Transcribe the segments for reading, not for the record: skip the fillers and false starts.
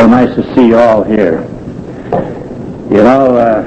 So nice to see you all here. You know,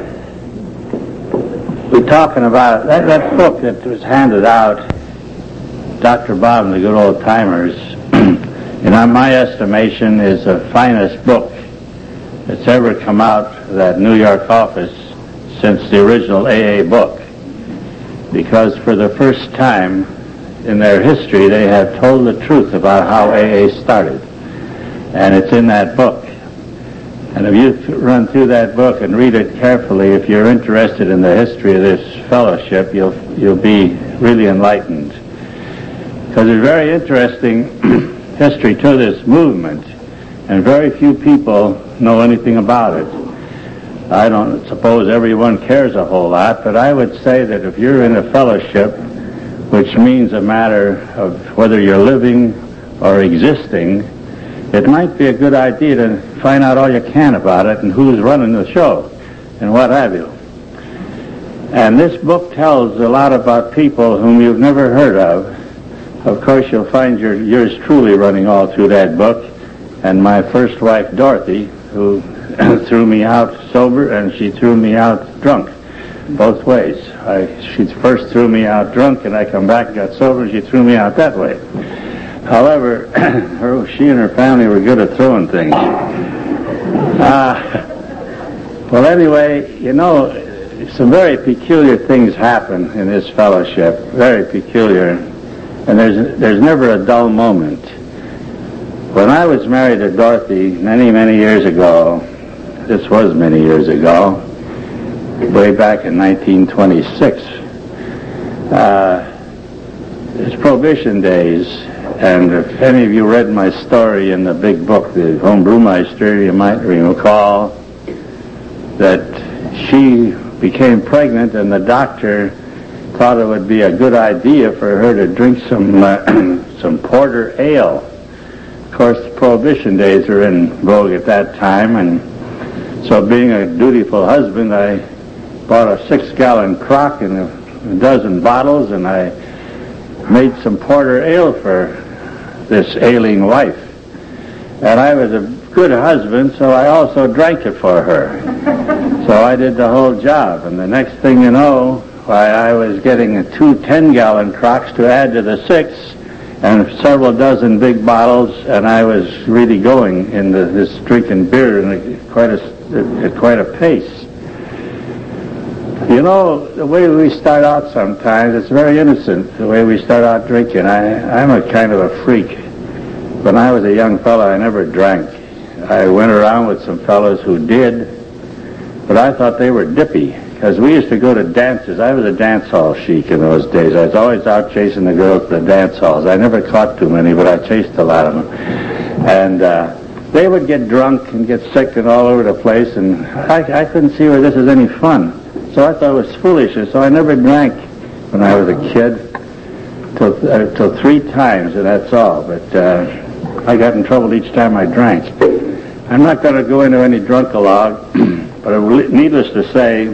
we're talking about that book that was handed out, Dr. Bob and the Good Old Timers, in my estimation, is the finest book that's ever come out of that New York office since the original AA book. Because for the first time in their history, they have told the truth about how AA started. And it's in that book. And if you run through that book and read it carefully, if you're interested in the history of this fellowship, you'll be really enlightened. Because there's very interesting history to this movement, and very few people know anything about it. I don't suppose everyone cares a whole lot, but I would say that if you're in a fellowship, which means a matter of whether you're living or existing, it might be a good idea to find out all you can about it and who's running the show and what have you. And this book tells a lot about people whom you've never heard of. Of course, you'll find yours truly running all through that book, and my first wife, Dorothy, who threw me out sober and she threw me out drunk, both ways. She first threw me out drunk, and I come back and got sober, and she threw me out that way. However, she and her family were good at throwing things. Well, anyway, you know, some very peculiar things happen in this fellowship, very peculiar. And there's never a dull moment. When I was married to Dorothy many, many years ago, this was many years ago, way back in 1926, it's Prohibition days, and if any of you read my story in the big book, the Home Brewmeister, you might recall that she became pregnant and the doctor thought it would be a good idea for her to drink some porter ale. Of course, the Prohibition days are in vogue at that time, and so being a dutiful husband, I bought a 6-gallon crock and a dozen bottles, and I made some porter ale for this ailing wife. And I was a good husband, so I also drank it for her. So I did the whole job, and the next thing you know, I was getting 2 10-gallon crocks to add to the 6 and several dozen big bottles, and I was really going into this drinking beer at quite a pace. You know, the way we start out sometimes, it's very innocent, the way we start out drinking. I'm a kind of a freak. When I was a young fellow, I never drank. I went around with some fellows who did, but I thought they were dippy. Because we used to go to dances. I was a dance hall chic in those days. I was always out chasing the girls to the dance halls. I never caught too many, but I chased a lot of them. And they would get drunk and get sick and all over the place, and I couldn't see where this is any fun. So I thought it was foolish, and so I never drank when I was a kid till 3 times, and that's all. But I got in trouble each time I drank. I'm not going to go into any drunkalogue, but needless to say,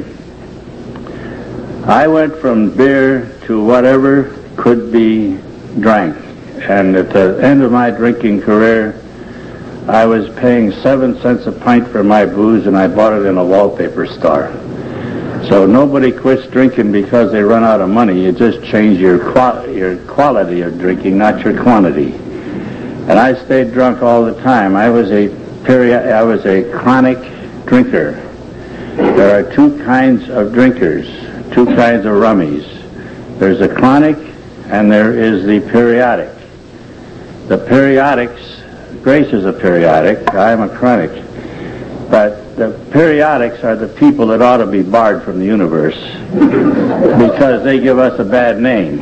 I went from beer to whatever could be drank. And at the end of my drinking career, I was paying 7 cents a pint for my booze, and I bought it in a wallpaper store. So nobody quits drinking because they run out of money. You just change your quality of drinking, not your quantity. And I stayed drunk all the time. I was a chronic drinker. There are 2 kinds of drinkers. 2 kinds of rummies. There's the chronic and there is the periodic. The periodics, Grace is a periodic, I'm a chronic. But the periodics are the people that ought to be barred from the universe because they give us a bad name.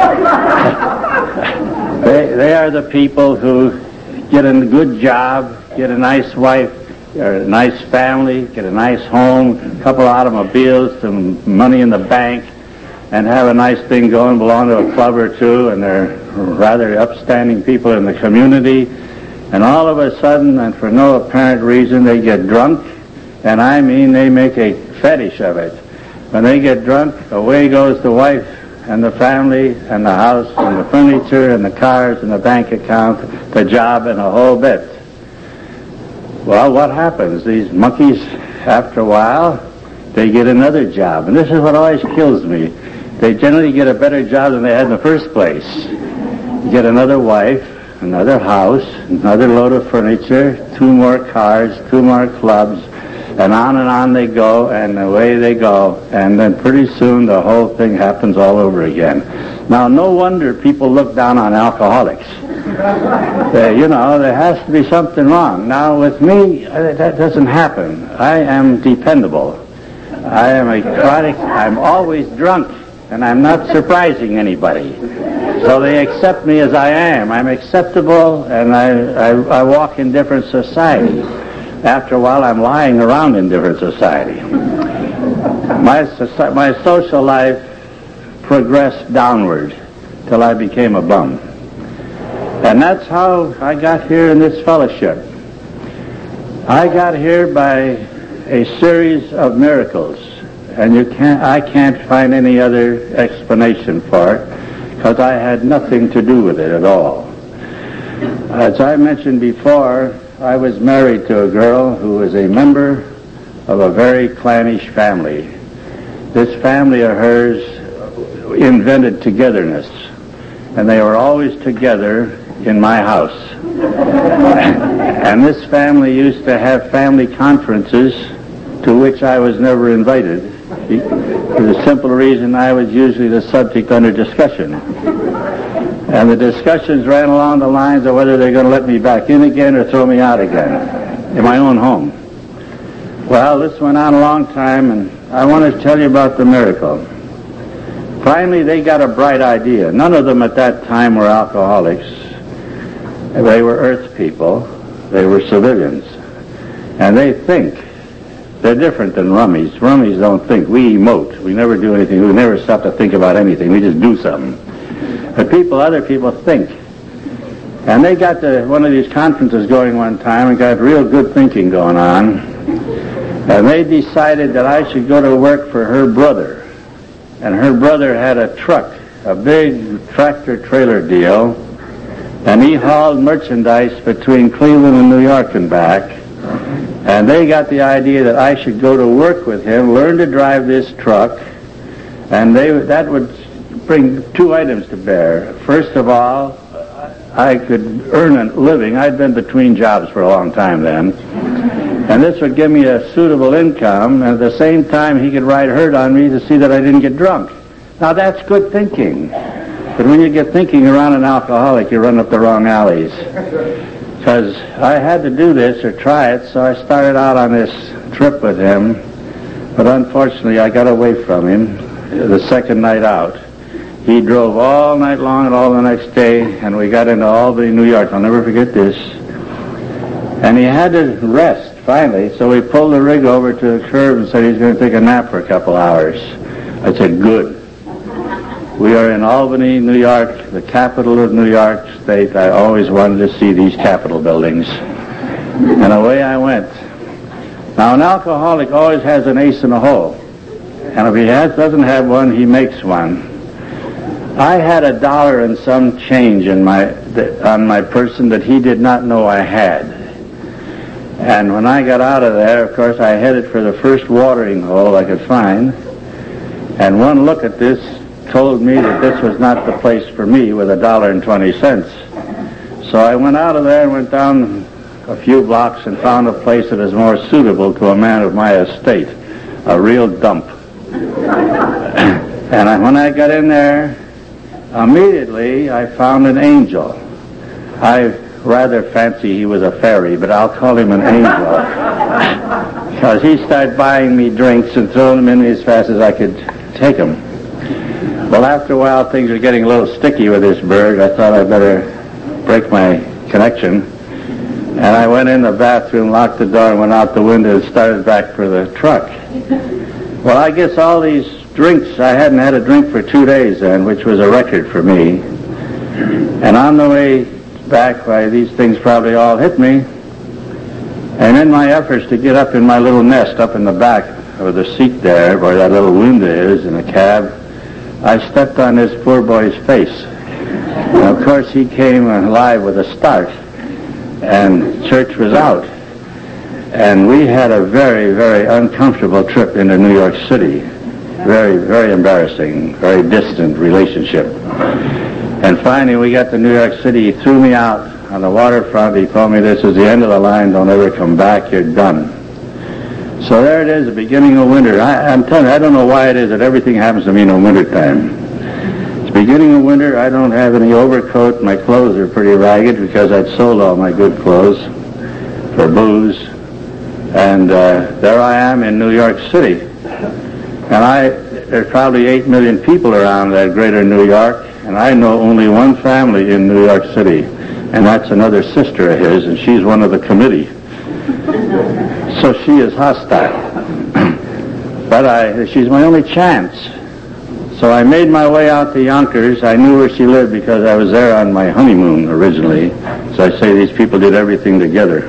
They are the people who get a good job, get a nice wife, or a nice family, get a nice home, a couple of automobiles, some money in the bank, and have a nice thing going, belong to a club or 2, and they're rather upstanding people in the community. And all of a sudden, and for no apparent reason, they get drunk, and I mean they make a fetish of it. When they get drunk, away goes the wife and the family and the house and the furniture and the cars and the bank account, the job, and a whole bit. Well, what happens? These monkeys, after a while, they get another job. And this is what always kills me. They generally get a better job than they had in the first place. Get another wife, another house, another load of furniture, 2 more cars, 2 more clubs, and on they go, and away they go. And then pretty soon the whole thing happens all over again. Now, no wonder people look down on alcoholics. There has to be something wrong. Now, with me, that doesn't happen. I am dependable. I am a chronic, I'm always drunk, and I'm not surprising anybody. So they accept me as I am. I'm acceptable, and I walk in different society. After a while, I'm lying around in different society. My social life progressed downward till I became a bum. And that's how I got here in this fellowship. I got here by a series of miracles, and I can't find any other explanation for it, because I had nothing to do with it at all. As I mentioned before, I was married to a girl who was a member of a very clannish family. This family of hers invented togetherness, and they were always together in my house. And this family used to have family conferences to which I was never invited, for the simple reason I was usually the subject under discussion. And the discussions ran along the lines of whether they're going to let me back in again or throw me out again in my own home. Well, this went on a long time, and I want to tell you about the miracle. Finally, they got a bright idea. None of them at that time were alcoholics. They were earth people. They were civilians. And they think. They're different than rummies. Rummies don't think. We emote. We never do anything. We never stop to think about anything. We just do something. But other people think. And they got to one of these conferences going one time and got real good thinking going on. And they decided that I should go to work for her brother. And her brother had a truck, a big tractor-trailer deal, and he hauled merchandise between Cleveland and New York and back. And they got the idea that I should go to work with him, learn to drive this truck, and that would bring 2 items to bear. First of all, I could earn a living. I'd been between jobs for a long time then. And this would give me a suitable income, and at the same time he could ride herd on me to see that I didn't get drunk. Now that's good thinking. But when you get thinking around an alcoholic, you run up the wrong alleys. Because I had to do this or try it, so I started out on this trip with him. But unfortunately, I got away from him the second night out. He drove all night long and all the next day, and we got into Albany, New York. I'll never forget this. And he had to rest, finally, so we pulled the rig over to the curb and said he's going to take a nap for a couple hours. I said, good. We are in Albany, New York, the capital of New York State. I always wanted to see these Capitol buildings. And away I went. Now, an alcoholic always has an ace in the hole. And if he doesn't have one, he makes one. I had $1 and some change on my person that he did not know I had. And when I got out of there, of course, I headed for the first watering hole I could find. And one look at this told me that this was not the place for me with $1.20. So I went out of there and went down a few blocks and found a place that is more suitable to a man of my estate, a real dump. And when I got in there, immediately I found an angel. I rather fancy he was a fairy, but I'll call him an angel. Because he started buying me drinks and throwing them in me as fast as I could take them. Well, after a while, things were getting a little sticky with this bird. I thought I'd better break my connection. And I went in the bathroom, locked the door, and went out the window and started back for the truck. Well, I guess all these drinks, I hadn't had a drink for 2 days then, which was a record for me. And on the way back, these things probably all hit me. And in my efforts to get up in my little nest up in the back of the seat there, where that little window is in a cab, I stepped on this poor boy's face. And of course he came alive with a start, and church was out. and we had a very, very uncomfortable trip into New York City. Very, very embarrassing, very distant relationship. And finally we got to New York City. He threw me out on the waterfront. He told me, this is the end of the line, don't ever come back, you're done. So there it is, the beginning of winter. I'm telling you, I don't know why it is that everything happens to me in the wintertime. It's beginning of winter, I don't have any overcoat, my clothes are pretty ragged because I'd sold all my good clothes for booze. And there I am in New York City. And there's probably 8 million people around that greater New York, and I know only one family in New York City, and that's another sister of his, and she's one of the committee. So she is hostile. But she's my only chance. So I made my way out to Yonkers. I knew where she lived because I was there on my honeymoon originally. So I say these people did everything together.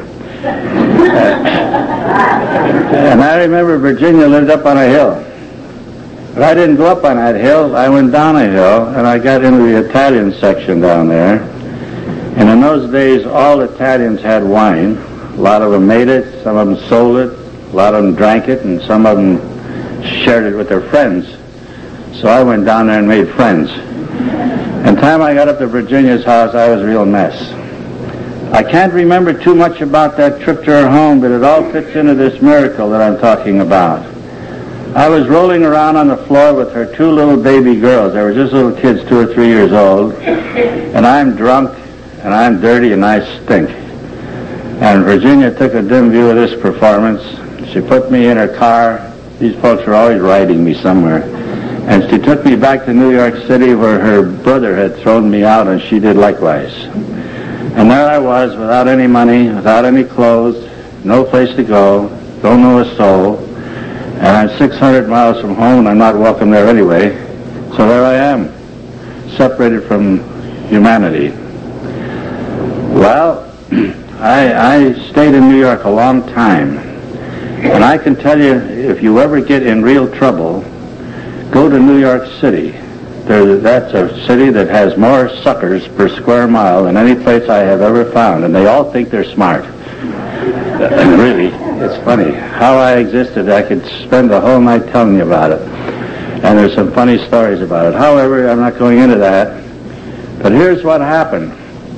And I remember Virginia lived up on a hill. But I didn't go up on that hill. I went down a hill, and I got into the Italian section down there. And in those days, all Italians had wine. A lot of them made it, some of them sold it, a lot of them drank it, and some of them shared it with their friends. So I went down there and made friends. And the time I got up to Virginia's house, I was a real mess. I can't remember too much about that trip to her home, but it all fits into this miracle that I'm talking about. I was rolling around on the floor with her 2 little baby girls. They were just little kids, 2 or 3 years old. And I'm drunk, and I'm dirty, and I stink. And Virginia took a dim view of this performance. She put me in her car. These folks were always riding me somewhere. And she took me back to New York City where her brother had thrown me out, and she did likewise. And there I was, without any money, without any clothes, no place to go, don't know a soul. And I'm 600 miles from home, and I'm not welcome there anyway. So there I am, separated from humanity. Well, I stayed in New York a long time. And I can tell you, if you ever get in real trouble, go to New York City. That's a city that has more suckers per square mile than any place I have ever found. And they all think they're smart. Really, it's funny. How I existed, I could spend the whole night telling you about it. And there's some funny stories about it. However, I'm not going into that. But here's what happened.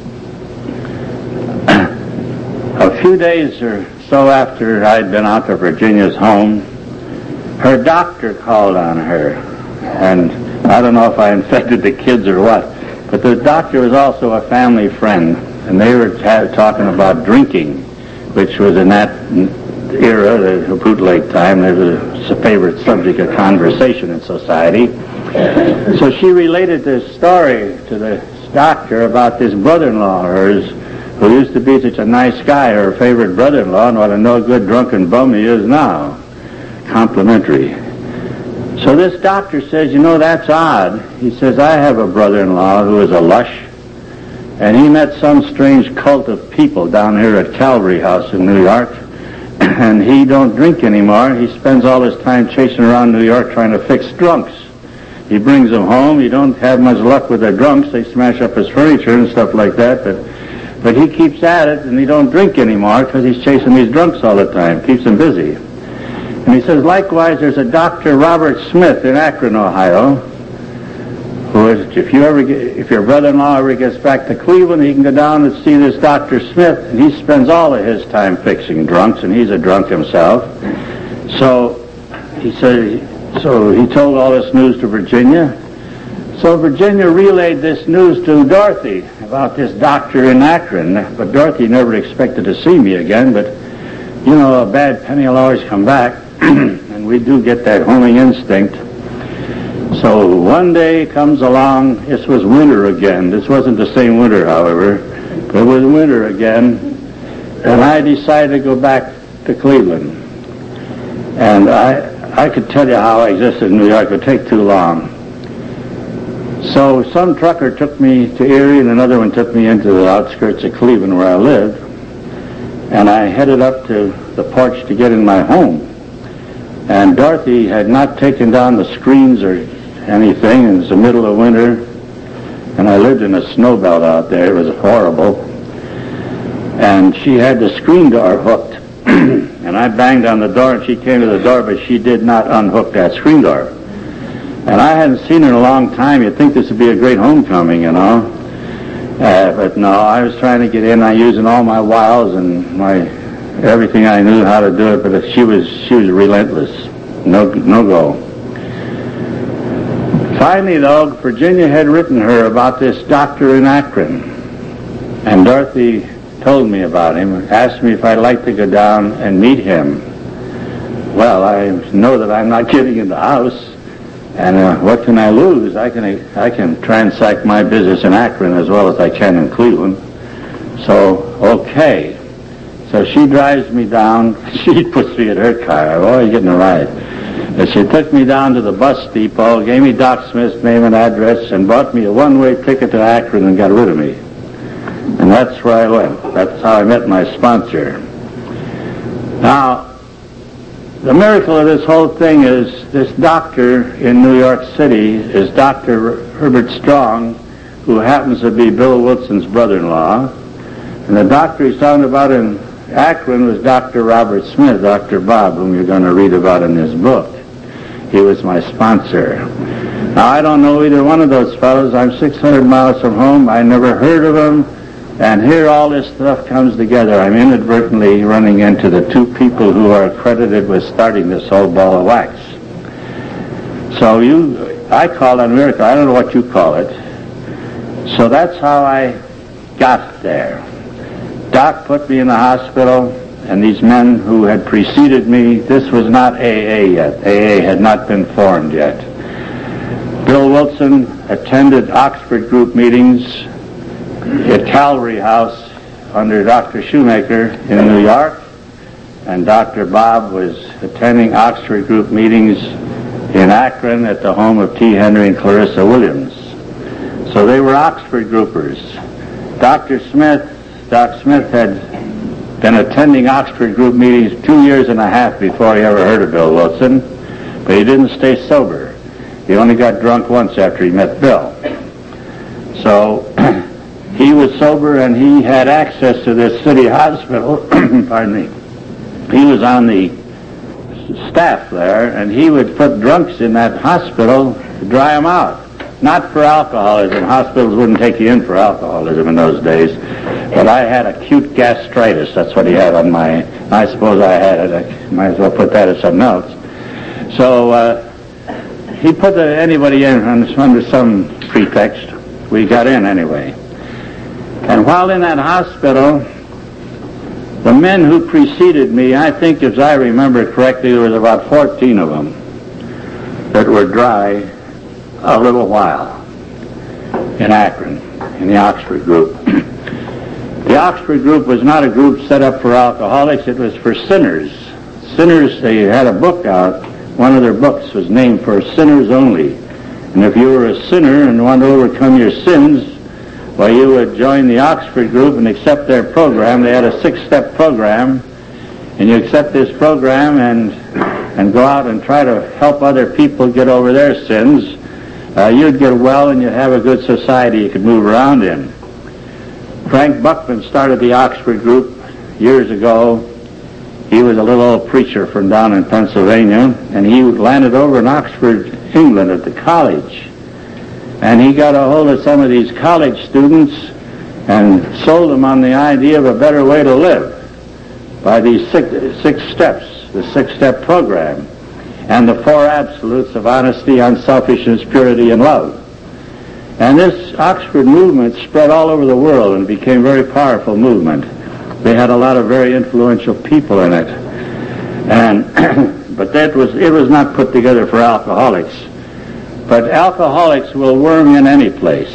A few days or so after I'd been out to Virginia's home, her doctor called on her. And I don't know if I infected the kids or what, but the doctor was also a family friend. And they were talking about drinking, which was in that era, the bootleg time, there was a favorite subject of conversation in society. So she related this story to the doctor about this brother-in-law of hers, who used to be such a nice guy, her favorite brother-in-law, and what a no-good drunken bum he is now. Complimentary. So this doctor says, you know, that's odd. He says, I have a brother-in-law who is a lush, and he met some strange cult of people down here at Calvary House in New York, and he don't drink anymore. He spends all his time chasing around New York trying to fix drunks. He brings them home. He don't have much luck with the drunks. They smash up his furniture and stuff like that, but he keeps at it, and he don't drink anymore because he's chasing these drunks all the time. Keeps him busy. And he says, likewise, there's a Dr. Robert Smith in Akron, Ohio, who is, if your brother-in-law ever gets back to Cleveland, he can go down and see this Dr. Smith, and he spends all of his time fixing drunks, and he's a drunk himself. So he said, so he told all this news to Virginia. So Virginia relayed this news to Dorothy about this doctor in Akron, but Dorothy never expected to see me again, but you know, a bad penny will always come back, and we do get that homing instinct. So one day comes along, this was winter again. This wasn't the same winter, however, but it was winter again, and I decided to go back to Cleveland. And I could tell you how I existed in New York. It would take too long. So some trucker took me to Erie, and another one took me into the outskirts of Cleveland where I lived. And I headed up to the porch to get in my home. And Dorothy had not taken down the screens or anything. It was the middle of winter, and I lived in a snow belt out there. It was horrible. And she had the screen door hooked. I banged on the door, and she came to the door, but she did not unhook that screen door. And I hadn't seen her in a long time. You'd think this would be a great homecoming, you know. But no, I was trying to get in. I using all my wiles and everything I knew how to do it, but she was relentless. No go. Finally, though, Virginia had written her about this doctor in Akron, and Dorothy told me about him, asked me if I'd like to go down and meet him. Well, I know that I'm not getting in the house, and what can I lose? I can transact my business in Akron as well as I can in Cleveland. So, okay. So she drives me down. She puts me in her car. I'm always getting a ride. And she took me down to the bus depot, gave me Doc Smith's name and address, and bought me a one-way ticket to Akron and got rid of me. And that's where I went. That's how I met my sponsor. Now, the miracle of this whole thing is this doctor in New York City is Dr. Herbert Strong, who happens to be Bill Wilson's brother-in-law. And the doctor he's talking about in Akron was Dr. Robert Smith, Dr. Bob, whom you're going to read about in this book. He was my sponsor. Now, I don't know either one of those fellows. I'm 600 miles from home. I never heard of them. And here all this stuff comes together. I'm inadvertently running into the two people who are credited with starting this whole ball of wax. So I call it a miracle. I don't know what you call it. So that's how I got there. Doc put me in the hospital, and these men who had preceded me, this was not AA yet. AA had not been formed yet. Bill Wilson attended Oxford group meetings at Calvary House under Dr. Shoemaker in New York, and Dr. Bob was attending Oxford group meetings in Akron at the home of T. Henry and Clarissa Williams. So they were Oxford groupers. Doc Smith had been attending Oxford group meetings 2 years and a half before he ever heard of Bill Wilson, but he didn't stay sober. He only got drunk once after he met Bill. So he was sober, and he had access to this city hospital. Pardon me. He was on the staff there, and he would put drunks in that hospital to dry them out. Not for alcoholism. Hospitals wouldn't take you in for alcoholism in those days. But I had acute gastritis. That's what he had on I suppose I had it. I might as well put that as something else. So he put anybody in under some pretext. We got in anyway. And while in that hospital, the men who preceded me, I think as I remember correctly, there was about 14 of them that were dry a little while in Akron, in the Oxford group. The Oxford group was not a group set up for alcoholics. It was for sinners. Sinners, they had a book out. One of their books was named For Sinners Only. And if you were a sinner and wanted to overcome your sins, well, you would join the Oxford group and accept their program. They had a 6-step program, and you accept this program and go out and try to help other people get over their sins. You'd get well, and you'd have a good society you could move around in. Frank Buckman started the Oxford group years ago. He was a little old preacher from down in Pennsylvania, and he landed over in Oxford, England at the college. And he got a hold of some of these college students and sold them on the idea of a better way to live by these six steps, the 6-step program, and the 4 absolutes of honesty, unselfishness, purity, and love. And this Oxford movement spread all over the world and became a very powerful movement. They had a lot of very influential people in it. And but it was not put together for alcoholics. But alcoholics will worm in any place.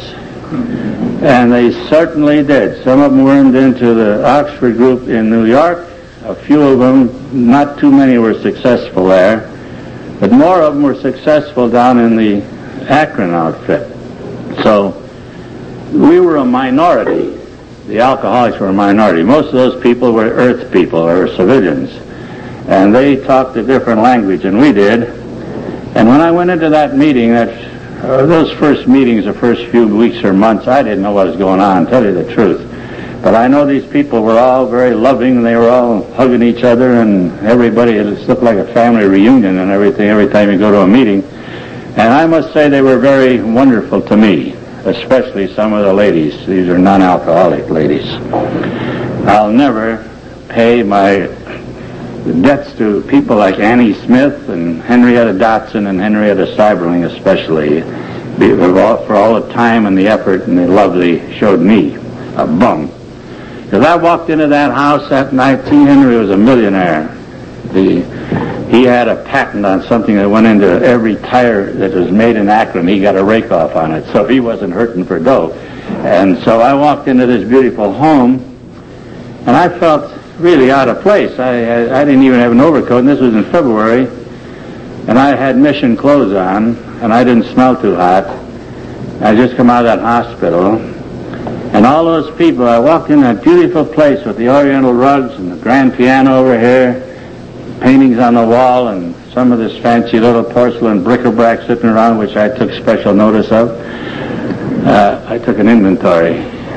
And they certainly did. Some of them wormed into the Oxford group in New York. A few of them, not too many were successful there. But more of them were successful down in the Akron outfit. So we were a minority. The alcoholics were a minority. Most of those people were earth people or civilians. And they talked a different language than we did. And when I went into that meeting, those first meetings, the first few weeks or months, I didn't know what was going on, to tell you the truth. But I know these people were all very loving, and they were all hugging each other, and everybody, it looked like a family reunion and everything every time you go to a meeting. And I must say they were very wonderful to me, especially some of the ladies. These are non-alcoholic ladies. I'll never pay my debts to people like Annie Smith and Henrietta Dotson and Henrietta Seiberling especially, for all the time and the effort and the love they showed me, a bum. Because I walked into that house that night, T. Henry was a millionaire. He had a patent on something that went into every tire that was made in Akron. He got a rake off on it, so he wasn't hurting for dough. And so I walked into this beautiful home, and I felt really out of place. I didn't even have an overcoat, and this was in February, and I had mission clothes on, and I didn't smell too hot. I just come out of that hospital, and all those people, I walked in that beautiful place with the oriental rugs and the grand piano over here, paintings on the wall, and some of this fancy little porcelain bric-a-brac sitting around, which I took special notice of. I took an inventory.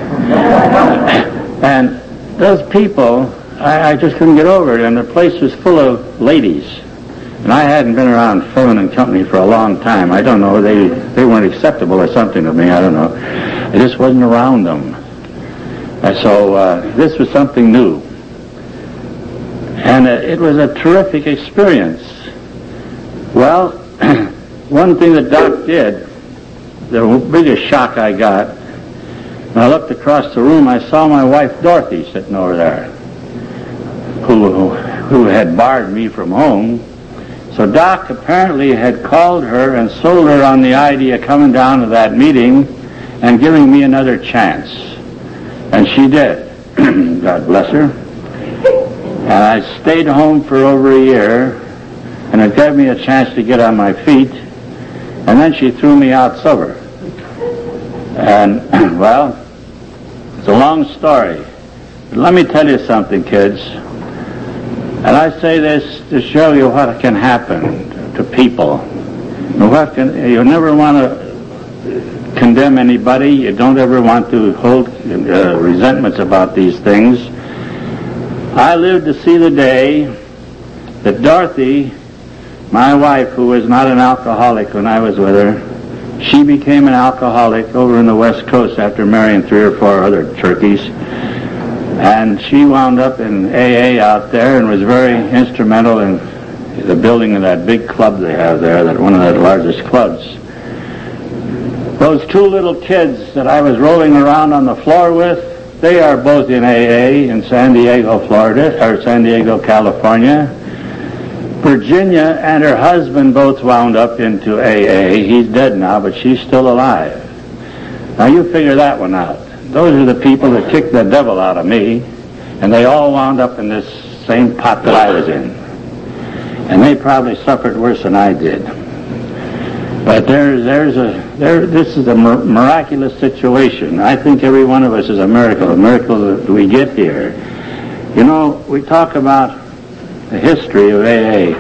And those people, I just couldn't get over it, and the place was full of ladies. And I hadn't been around feminine company for a long time. I don't know, they weren't acceptable or something to me, I don't know. I just wasn't around them. And so this was something new. And it was a terrific experience. Well, one thing that Doc did, the biggest shock I got, when I looked across the room, I saw my wife Dorothy sitting over there, who had barred me from home. So Doc apparently had called her and sold her on the idea of coming down to that meeting and giving me another chance. And she did. God bless her. And I stayed home for over a year, and it gave me a chance to get on my feet, and then she threw me out sober. And, well, it's a long story. But let me tell you something, kids. And I say this to show you what can happen to people. You never want to condemn anybody. You don't ever want to hold resentments about these things. I lived to see the day that Dorothy, my wife, who was not an alcoholic when I was with her, she became an alcoholic over in the West Coast after marrying 3 or 4 other turkeys. And she wound up in AA out there and was very instrumental in the building of that big club they have there, one of the largest clubs. Those 2 little kids that I was rolling around on the floor with, they are both in AA in San Diego, California. Virginia and her husband both wound up into AA. He's dead now, but she's still alive. Now you figure that one out. Those are the people that kicked the devil out of me, and they all wound up in this same pot that I was in. And they probably suffered worse than I did. But this is a miraculous situation. I think every one of us is a miracle that we get here. You know, we talk about the history of AA.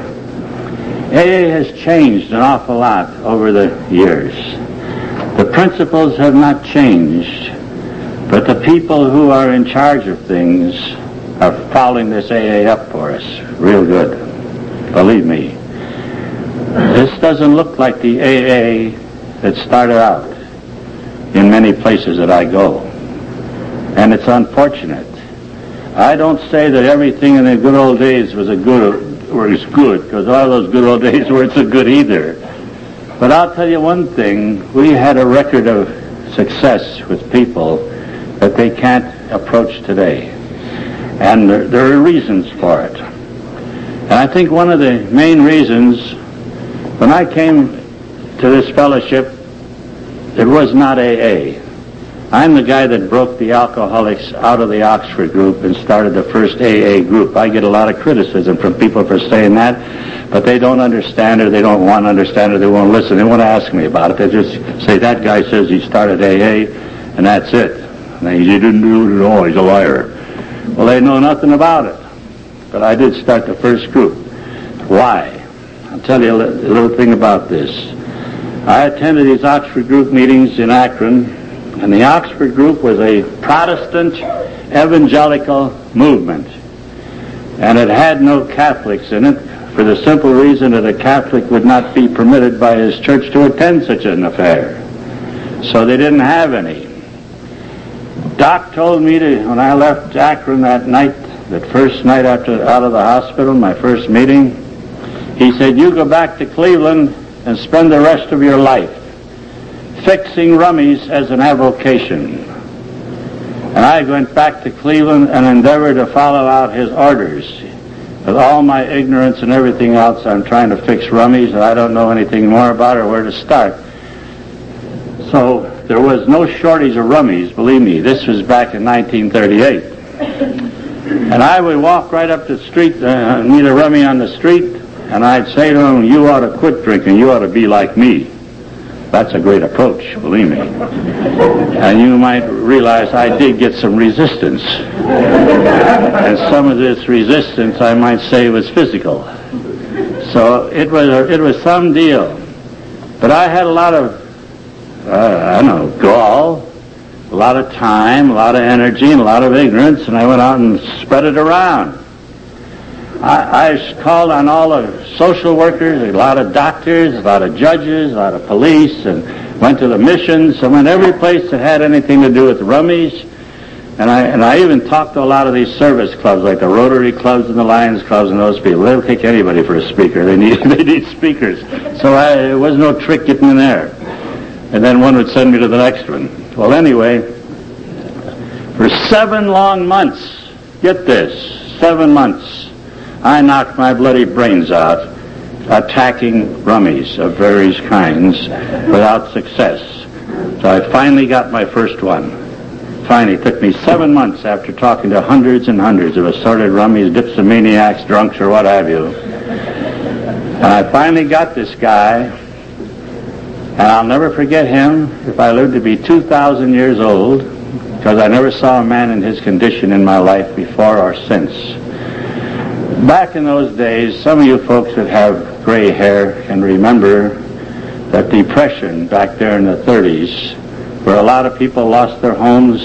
AA has changed an awful lot over the years. The principles have not changed, but the people who are in charge of things are following this AA up for us real good. Believe me. This doesn't look like the AA that started out in many places that I go. And it's unfortunate. I don't say that everything in the good old days was good, because all those good old days weren't so good either. But I'll tell you one thing, we had a record of success with people that they can't approach today. And there are reasons for it. And I think one of the main reasons, when I came to this fellowship, it was not AA. I'm the guy that broke the alcoholics out of the Oxford group and started the first AA group. I get a lot of criticism from people for saying that, but they don't understand or they don't want to understand or they won't listen. They won't ask me about it. They just say, that guy says he started AA, and that's it. And he didn't do it at all. He's a liar. Well, they know nothing about it. But I did start the first group. Why? I'll tell you a little thing about this. I attended these Oxford group meetings in Akron, and the Oxford group was a Protestant evangelical movement. And it had no Catholics in it for the simple reason that a Catholic would not be permitted by his church to attend such an affair. So they didn't have any. Doc told me when I left Akron that night, that first night out of the hospital, my first meeting, he said, you go back to Cleveland and spend the rest of your life fixing rummies as an avocation. And I went back to Cleveland and endeavored to follow out his orders. With all my ignorance and everything else, I'm trying to fix rummies, and I don't know anything more about it or where to start. So there was no shortage of rummies, believe me. This was back in 1938. And I would walk right up the street, meet a rummy on the street, and I'd say to him, you ought to quit drinking, you ought to be like me. That's a great approach, believe me. And you might realize I did get some resistance. And some of this resistance, I might say, was physical. So it was some deal. But I had a lot of, gall, a lot of time, a lot of energy, and a lot of ignorance, and I went out and spread it around. I called on all the social workers, a lot of doctors, a lot of judges, a lot of police, and went to the missions. I went every place that had anything to do with rummies. And I even talked to a lot of these service clubs, like the Rotary clubs and the Lions clubs and those people. They'll take anybody for a speaker. They need speakers. So there was no trick getting in there. And then one would send me to the next one. Well, anyway, for 7 long months, get this, 7 months, I knocked my bloody brains out attacking rummies of various kinds without success. So I finally got my first one. Finally, it took me 7 months after talking to hundreds and hundreds of assorted rummies, dipsomaniacs, drunks, or what have you. And I finally got this guy, and I'll never forget him if I live to be 2,000 years old, because I never saw a man in his condition in my life before or since. Back in those days, some of you folks that have gray hair can remember that depression back there in the 30s, where a lot of people lost their homes,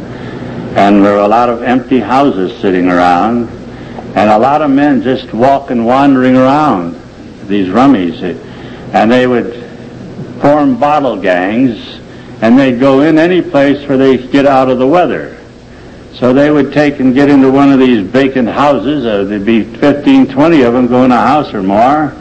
and there were a lot of empty houses sitting around, and a lot of men just wandering around, these rummies, and they would form bottle gangs, and they'd go in any place where they could get out of the weather. So they would take and get into one of these vacant houses. There'd be 15, 20 of them go in a house or more.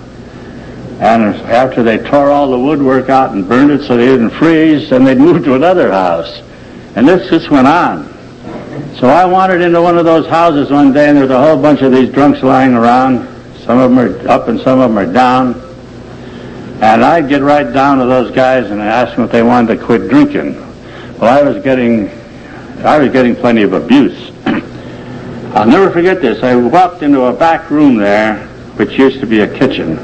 And after they tore all the woodwork out and burned it so they didn't freeze, then they'd move to another house. And this just went on. So I wandered into one of those houses one day, and there was a whole bunch of these drunks lying around. Some of them are up and some of them are down. And I'd get right down to those guys and ask them if they wanted to quit drinking. Well, I was getting plenty of abuse. I'll never forget this. I walked into a back room there, which used to be a kitchen.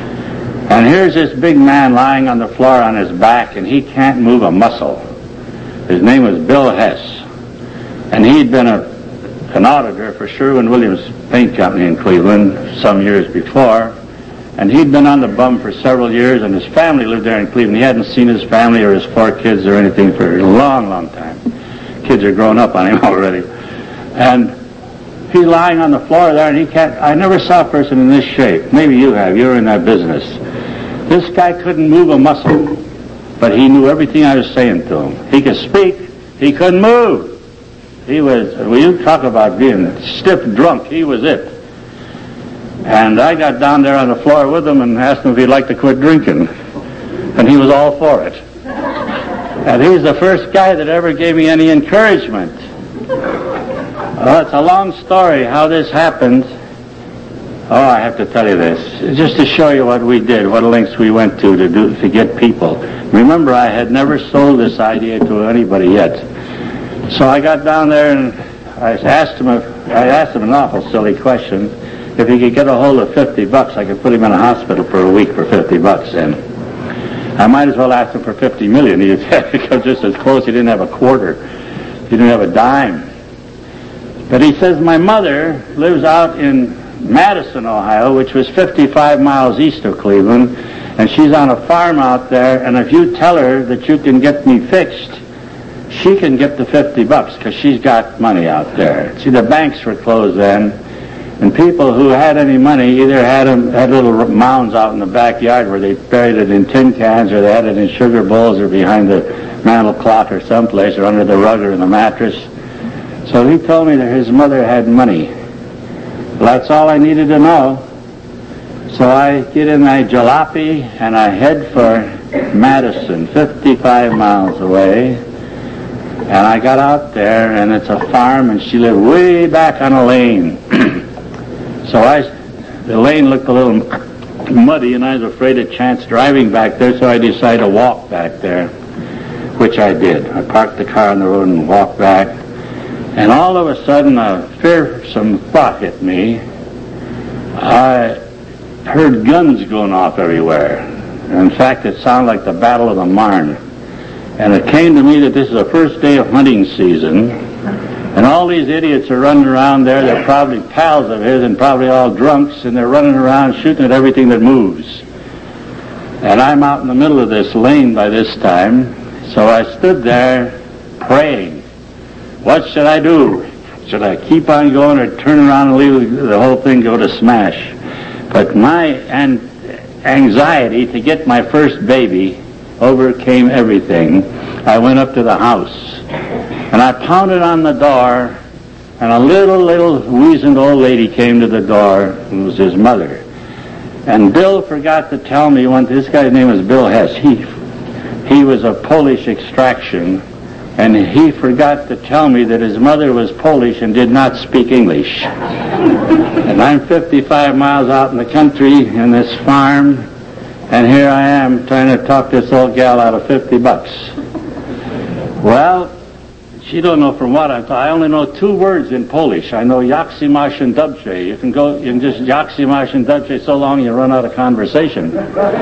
And here's this big man lying on the floor on his back, and he can't move a muscle. His name was Bill Hess. And he'd been an auditor for Sherwin-Williams Paint Company in Cleveland some years before. And he'd been on the bum for several years, and his family lived there in Cleveland. He hadn't seen his family or his 4 kids or anything for a long, long time. Kids are grown up on him already. And he's lying on the floor there, and he can't, I never saw a person in this shape. Maybe you have. You're in that business. This guy couldn't move a muscle, but he knew everything I was saying to him. He could speak. He couldn't move. He was, well, you talk about being stiff drunk. He was it. And I got down there on the floor with him and asked him if he'd like to quit drinking. And he was all for it. And he's the first guy that ever gave me any encouragement. Well, it's a long story how this happened. Oh, I have to tell you this, just to show you what we did, what lengths we went to get people. Remember, I had never sold this idea to anybody yet. So I got down there and I asked him an awful silly question. If he could get a hold of $50, I could put him in a hospital for a week for $50. And I might as well ask him for $50 million. He come just as close. He didn't have a quarter. He didn't have a dime. But he says, my mother lives out in Madison, Ohio, which was 55 miles east of Cleveland, and she's on a farm out there, and if you tell her that you can get me fixed, she can get the $50 because she's got money out there. See, the banks were closed then, and people who had any money either had little mounds out in the backyard where they buried it in tin cans, or they had it in sugar bowls, or behind the mantel clock, or someplace, or under the rug, or in the mattress. So he told me that his mother had money. Well, that's all I needed to know. So I get in my jalopy and I head for Madison, 55 miles away. And I got out there, and it's a farm, and she lived way back on a lane. So the lane looked a little muddy, and I was afraid of chance driving back there, so I decided to walk back there, which I did. I parked the car on the road and walked back. And all of a sudden, a fearsome thought hit me. I heard guns going off everywhere. In fact, it sounded like the Battle of the Marne. And it came to me that this is the first day of hunting season, and all these idiots are running around there. They're probably pals of his and probably all drunks, and they're running around shooting at everything that moves. And I'm out in the middle of this lane by this time, so I stood there praying. What should I do? Should I keep on going or turn around and leave the whole thing go to smash? But my anxiety to get my first baby overcame everything. I went up to the house, and I pounded on the door, and a little weazened old lady came to the door. It was his mother. And Bill forgot to tell me this guy's name was Bill Hess. He was of Polish extraction, and he forgot to tell me that his mother was Polish and did not speak English. And I'm 55 miles out in the country in this farm, and here I am trying to talk this old gal out of $50. Well, she don't know from what I'm talking. I only know 2 words in Polish. I know Yaksymash and Dubche. You can just Yaksymash and Dubche so long you run out of conversation.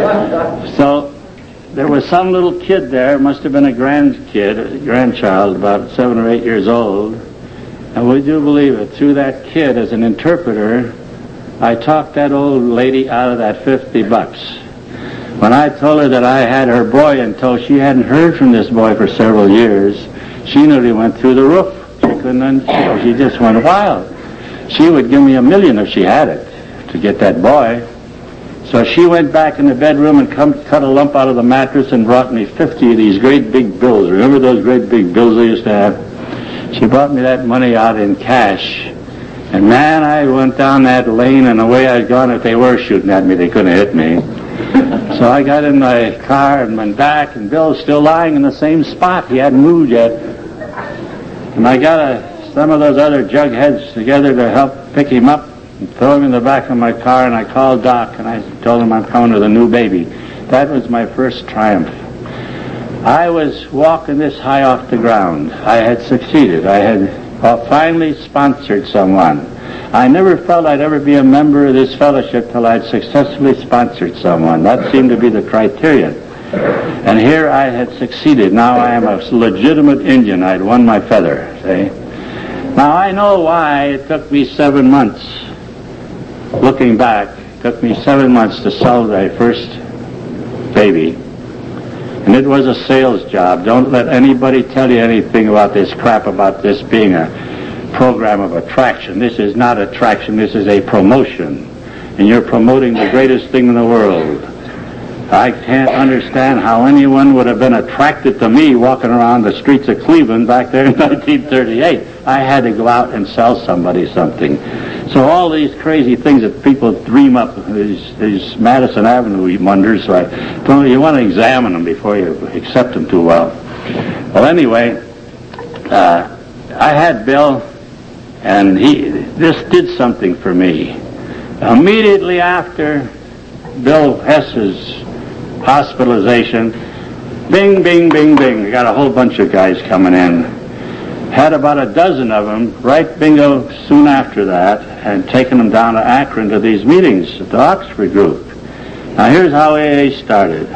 So there was some little kid there, must have been a grandchild, about 7 or 8 years old. And would you believe it, through that kid as an interpreter, I talked that old lady out of that $50. When I told her that I had her boy in tow, she hadn't heard from this boy for several years. She nearly went through the roof. She just went wild. She would give me $1 million if she had it to get that boy. So she went back in the bedroom and cut a lump out of the mattress and brought me 50 of these great big bills. Remember those great big bills they used to have? She brought me that money out in cash. And man, I went down that lane, and away I'd gone. If they were shooting at me, they couldn't hit me. So I got in my car and went back, and Bill's still lying in the same spot. He hadn't moved yet. And I got some of those other jugheads together to help pick him up and throw him in the back of my car, and I called Doc, and I told him I'm coming with a new baby. That was my first triumph. I was walking this high off the ground. I had succeeded. I had finally sponsored someone. I never felt I'd ever be a member of this fellowship till I'd successfully sponsored someone. That seemed to be the criterion. And here I had succeeded. Now I am a legitimate Indian. I'd won my feather, see? Now I know why it took me 7 months. Looking back, it took me 7 months to sell my first baby. And it was a sales job. Don't let anybody tell you anything about this crap about this being a program of attraction. This is not attraction, this is a promotion. And you're promoting the greatest thing in the world. I can't understand how anyone would have been attracted to me walking around the streets of Cleveland back there in 1938. I had to go out and sell somebody something. So all these crazy things that people dream up, these Madison Avenue wonders, so you want to examine them before you accept them too well. Well, anyway, I had Bill, and this did something for me. Immediately after Bill Hess's hospitalization, bing, bing, bing, bing. We got a whole bunch of guys coming in. Had about a dozen of them right bingo soon after that, and taken them down to Akron to these meetings at the Oxford group. Now here's how AA started.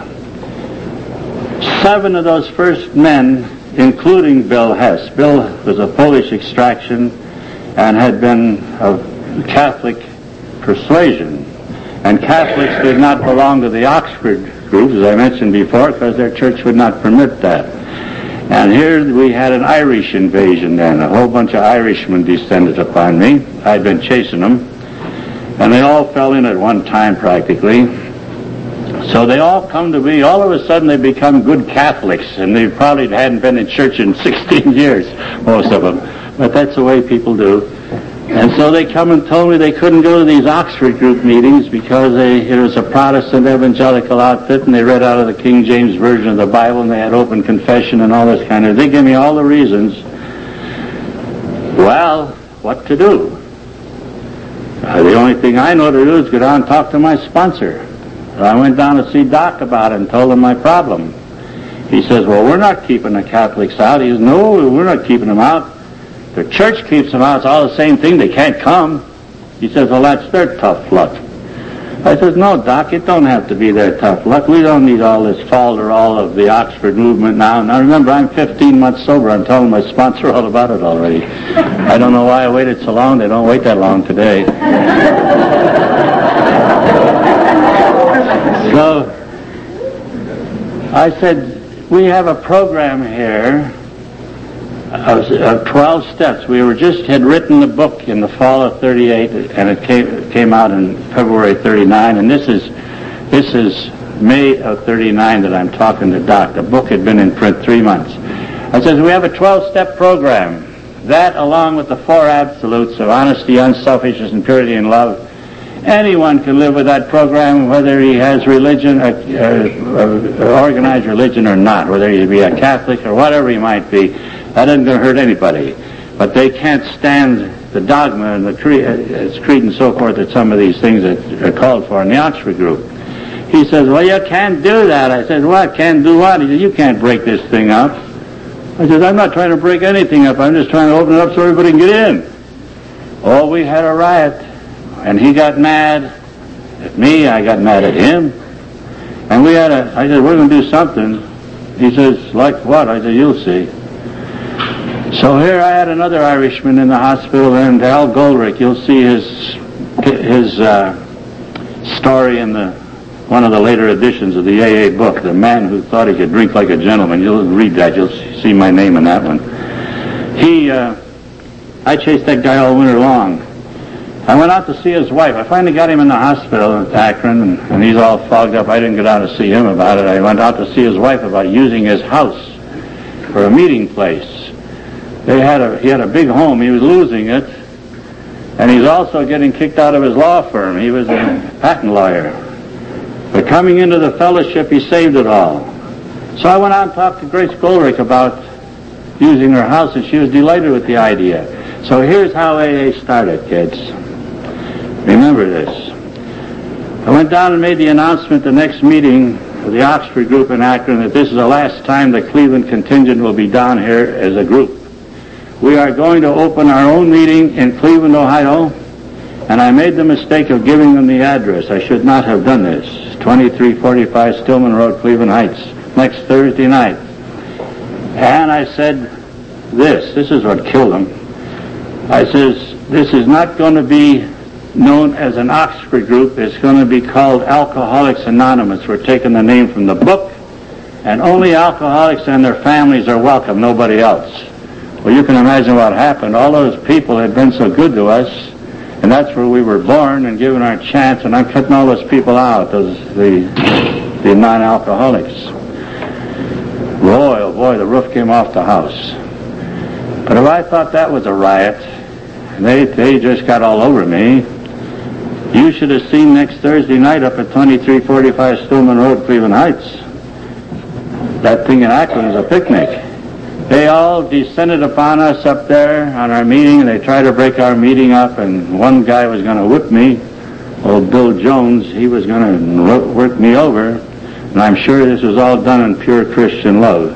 7 of those first men, including Bill Hess. Bill was of Polish extraction and had been of Catholic persuasion. And Catholics did not belong to the Oxford group, as I mentioned before, because their church would not permit that. And here we had an Irish invasion then. A whole bunch of Irishmen descended upon me. I'd been chasing them. And they all fell in at one time practically. So they all come to be, all of a sudden they become good Catholics. And they probably hadn't been in church in 16 years, most of them. But that's the way people do. And so they come and told me they couldn't go to these Oxford group meetings because it was a Protestant evangelical outfit and they read out of the King James Version of the Bible and they had open confession and all this kind of. They give me all the reasons. Well, what to do? The only thing I know to do is go down and talk to my sponsor. So I went down to see Doc about it and told him my problem. He says, well, we're not keeping the Catholics out. He says, no, we're not keeping them out. The church keeps them out. It's all the same thing. They can't come. He says, well, that's their tough luck. I says, no, Doc, it don't have to be their tough luck. We don't need all this falderall of the Oxford movement now. Now, remember, I'm 15 months sober. I'm telling my sponsor all about it already. I don't know why I waited so long. They don't wait that long today. So, I said, we have a program here of 12 steps. We had written the book in the fall of 38, and it came out in February 39, and this is May of 39 that I'm talking to Doc. The book had been in print 3 months. I said, we have a 12-step program. That, along with the 4 absolutes of honesty, unselfishness, and purity and love, anyone can live with that program, whether he has religion, organized religion or not, whether he be a Catholic or whatever he might be. That isn't going to hurt anybody. But they can't stand the dogma and the creed and so forth that some of these things that are called for in the Oxford group. He says, well, you can't do that. I said, what? Can't do what? He said, you can't break this thing up. I said, I'm not trying to break anything up. I'm just trying to open it up so everybody can get in. Oh, we had a riot. And he got mad at me. I got mad at him. And I said, we're going to do something. He says, like what? I said, you'll see. So here I had another Irishman in the hospital, and Al Goldrick. You'll see his story in one of the later editions of the AA book, The Man Who Thought He Could Drink Like a Gentleman. You'll read that. You'll see my name in that one. I chased that guy all winter long. I went out to see his wife. I finally got him in the hospital in Akron, and he's all fogged up. I didn't go down to see him about it. I went out to see his wife about using his house for a meeting place. He had a big home. He was losing it, and he's also getting kicked out of his law firm. He was a patent lawyer. But coming into the fellowship, he saved it all. So I went out and talked to Grace Goldrick about using her house, and she was delighted with the idea. So here's how AA started, kids. Remember this. I went down and made the announcement the next meeting of the Oxford group in Akron that this is the last time the Cleveland contingent will be down here as a group. We are going to open our own meeting in Cleveland, Ohio, and I made the mistake of giving them the address. I should not have done this. 2345 Stillman Road, Cleveland Heights, next Thursday night. And I said this is what killed them. I says, this is not going to be known as an Oxford group. It's going to be called Alcoholics Anonymous. We're taking the name from the book, and only alcoholics and their families are welcome, nobody else. Well, you can imagine what happened. All those people had been so good to us, and that's where we were born and given our chance, and I'm cutting all those people out, the non-alcoholics. Boy, oh boy, the roof came off the house. But if I thought that was a riot, they just got all over me. You should have seen next Thursday night up at 2345 Stillman Road, Cleveland Heights. That thing in Akron is a picnic. They all descended upon us up there on our meeting, and they tried to break our meeting up, and one guy was going to whip me, old Bill Jones. He was going to work me over, and I'm sure this was all done in pure Christian love.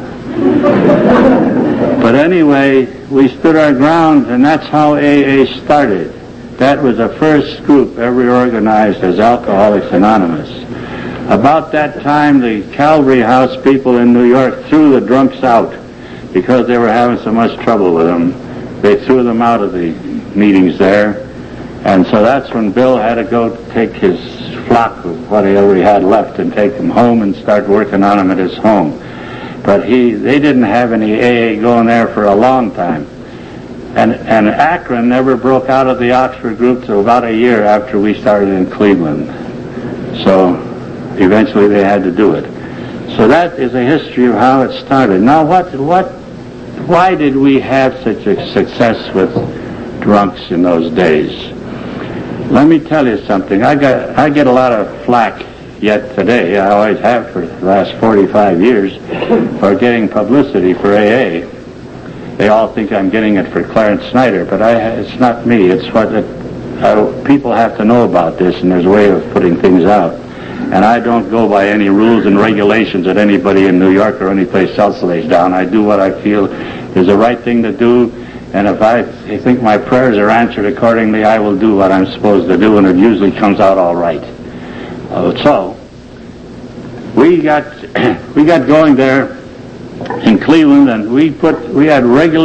But anyway, we stood our ground, and that's how AA started. That was the first group ever organized as Alcoholics Anonymous. About that time, the Calvary House people in New York threw the drunks out because they were having so much trouble with them. They threw them out of the meetings there. And so that's when Bill had to go take his flock of whatever he had left and take them home and start working on them at his home. but they didn't have any AA going there for a long time. And Akron never broke out of the Oxford group till about a year after we started in Cleveland. So eventually they had to do it. So that is a history of how it started. Now why did we have such a success with drunks in those days? Let me tell you something. I get a lot of flack yet today. I always have for the last 45 years for getting publicity for AA. They all think I'm getting it for Clarence Snyder, but it's not me. It's what people have to know about this, and there's a way of putting things out. And I don't go by any rules and regulations that anybody in New York or any place else lays down. I do what I feel is the right thing to do, and if I think my prayers are answered accordingly, I will do what I'm supposed to do, and it usually comes out all right. So we got going there in Cleveland, and we had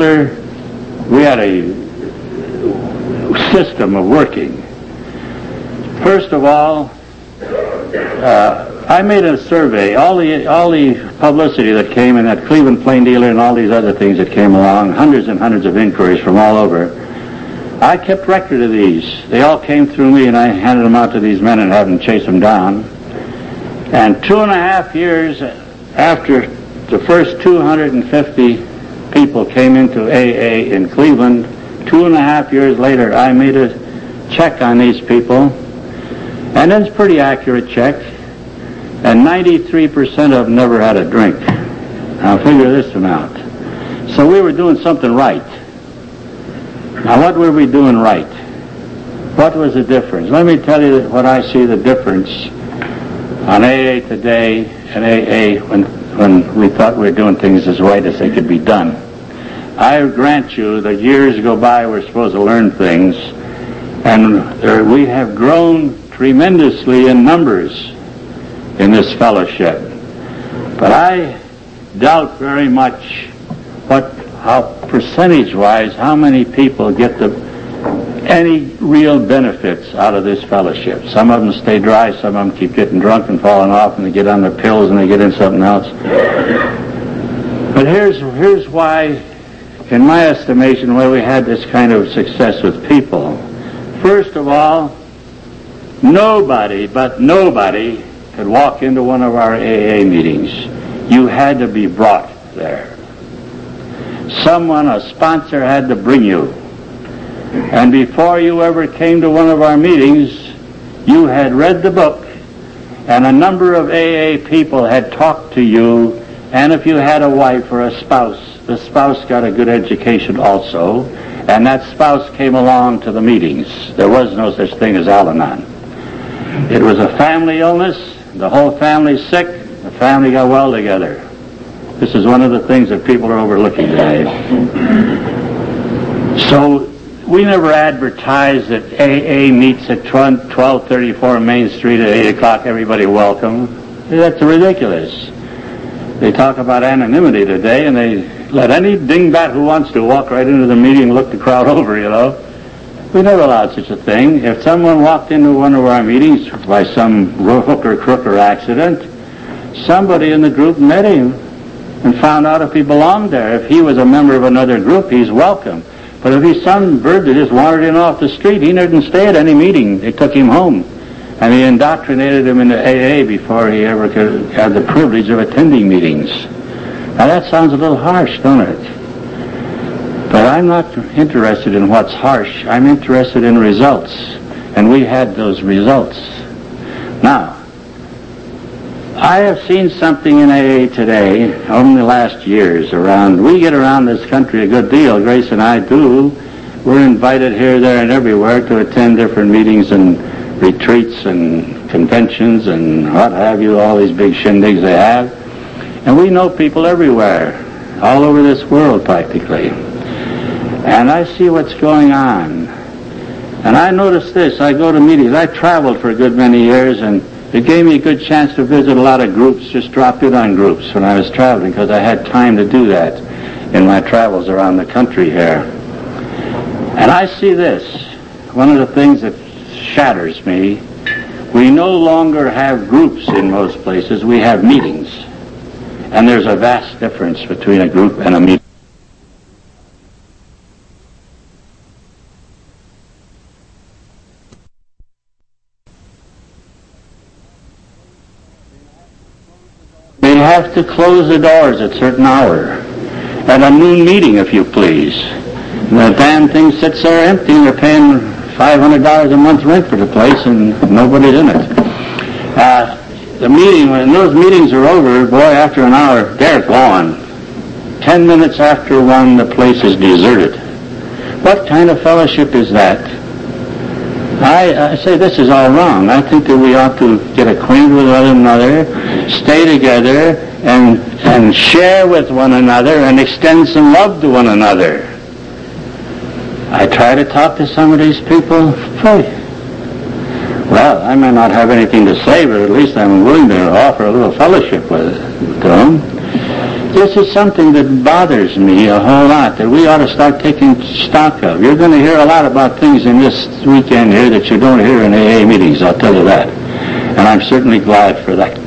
a system of working. First of all, I made a survey. All the publicity that came in that Cleveland Plain Dealer and all these other things that came along, hundreds and hundreds of inquiries from all over, I kept record of these. They all came through me, and I handed them out to these men and had them chase them down. And 2.5 years after the first 250 people came into AA in Cleveland, 2.5 years later, I made a check on these people, and it's a pretty accurate check, and 93% of them never had a drink. Now figure this amount. So we were doing something right. Now what were we doing right? What was the difference? Let me tell you what I see the difference on AA today and AA when we thought we were doing things as right as they could be done. I grant you that years go by, we're supposed to learn things, and we have grown tremendously in numbers in this fellowship. But I doubt very much how percentage-wise, how many people get any real benefits out of this fellowship. Some of them stay dry, some of them keep getting drunk and falling off, and they get on their pills and they get in something else. But here's why, in my estimation, why we had this kind of success with people. First of all, nobody could walk into one of our AA meetings. You had to be brought there. Someone, a sponsor, had to bring you. And before you ever came to one of our meetings, you had read the book, and a number of AA people had talked to you, and if you had a wife or a spouse, the spouse got a good education also, and that spouse came along to the meetings. There was no such thing as Al-Anon. It was a family illness, the whole family's sick, the family got well together. This is one of the things that people are overlooking today. So we never advertised that AA meets at 1234 Main Street at 8 o'clock, everybody welcome. That's ridiculous. They talk about anonymity today, and they let any dingbat who wants to walk right into the meeting and look the crowd over, you know. We never allowed such a thing. If someone walked into one of our meetings by some hook or crook or accident, somebody in the group met him and found out if he belonged there. If he was a member of another group, he's welcome. But if he's some bird that just wandered in off the street, he didn't stay at any meeting. They took him home. And they indoctrinated him into AA before he ever could have the privilege of attending meetings. Now that sounds a little harsh, don't it? But I'm not interested in what's harsh. I'm interested in results. And we had those results. Now, I have seen something in AA today, over the last years, we get around this country a good deal, Grace and I do. We're invited here, there, and everywhere to attend different meetings and retreats and conventions and what have you, all these big shindigs they have. And we know people everywhere, all over this world practically. And I see what's going on. And I notice this, I go to meetings, I traveled for a good many years, and it gave me a good chance to visit a lot of groups, just dropped in on groups when I was traveling, because I had time to do that in my travels around the country here. And I see this, one of the things that shatters me, we no longer have groups in most places, we have meetings. And there's a vast difference between a group and a meeting. They have to close the doors at a certain hour. At a noon meeting, if you please. And the damn thing sits there empty, and they're paying $500 a month rent for the place, and nobody's in it. The meeting, when those meetings are over, boy, after an hour, they're gone. 10 minutes after 1, the place is deserted. What kind of fellowship is that? I say this is all wrong. I think that we ought to get acquainted with one another, stay together, and share with one another, and extend some love to one another. I try to talk to some of these people. Well, I may not have anything to say, but at least I'm willing to offer a little fellowship with them. This is something that bothers me a whole lot, that we ought to start taking stock of. You're going to hear a lot about things in this weekend here that you don't hear in AA meetings, I'll tell you that. And I'm certainly glad for that.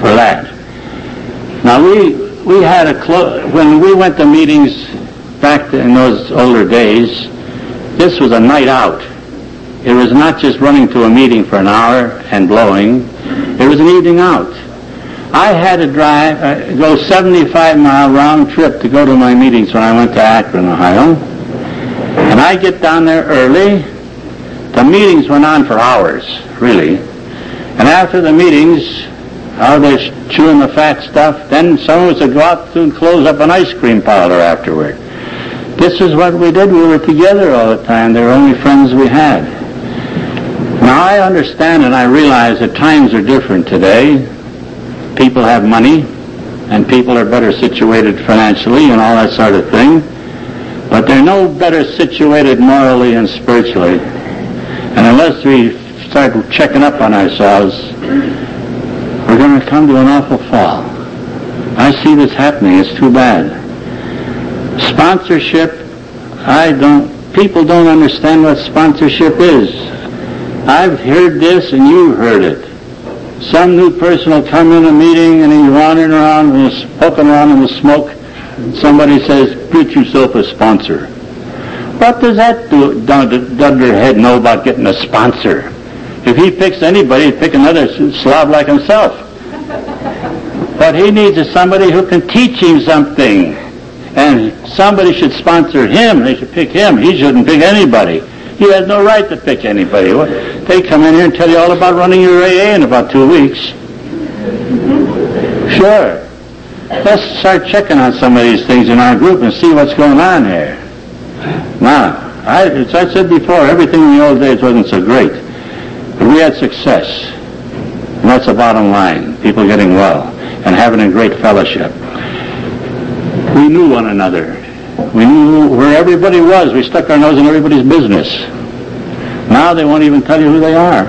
Now, we had when we went to meetings back in those older days, this was a night out. It was not just running to a meeting for an hour and blowing. It was an evening out. I had to go 75-mile round trip to go to my meetings when I went to Akron, Ohio. And I get down there early. The meetings went on for hours, really. And after the meetings, they're chewing the fat stuff. Then some of us would go out and close up an ice cream parlor afterward. This is what we did. We were together all the time. They were only friends we had. Now, I understand and I realize that times are different today. People have money, and people are better situated financially and all that sort of thing. But they're no better situated morally and spiritually. And unless we start checking up on ourselves, we're going to come to an awful fall. I see this happening. It's too bad. Sponsorship, people don't understand what sponsorship is. I've heard this and you've heard it. Some new person will come in a meeting and he's wandering around and he's poking around in the smoke. And somebody says, get yourself a sponsor. What does that do? Does their head know about getting a sponsor? If he picks anybody, he'd pick another slob like himself. What he needs is somebody who can teach him something. And somebody should sponsor him. They should pick him. He shouldn't pick anybody. He has no right to pick anybody. They come in here and tell you all about running your AA in about 2 weeks. Sure. Let's start checking on some of these things in our group and see what's going on here. Now, as I said before, everything in the old days wasn't so great. But we had success. And that's the bottom line. People getting well and having a great fellowship. We knew one another. We knew where everybody was. We stuck our nose in everybody's business. Now they won't even tell you who they are.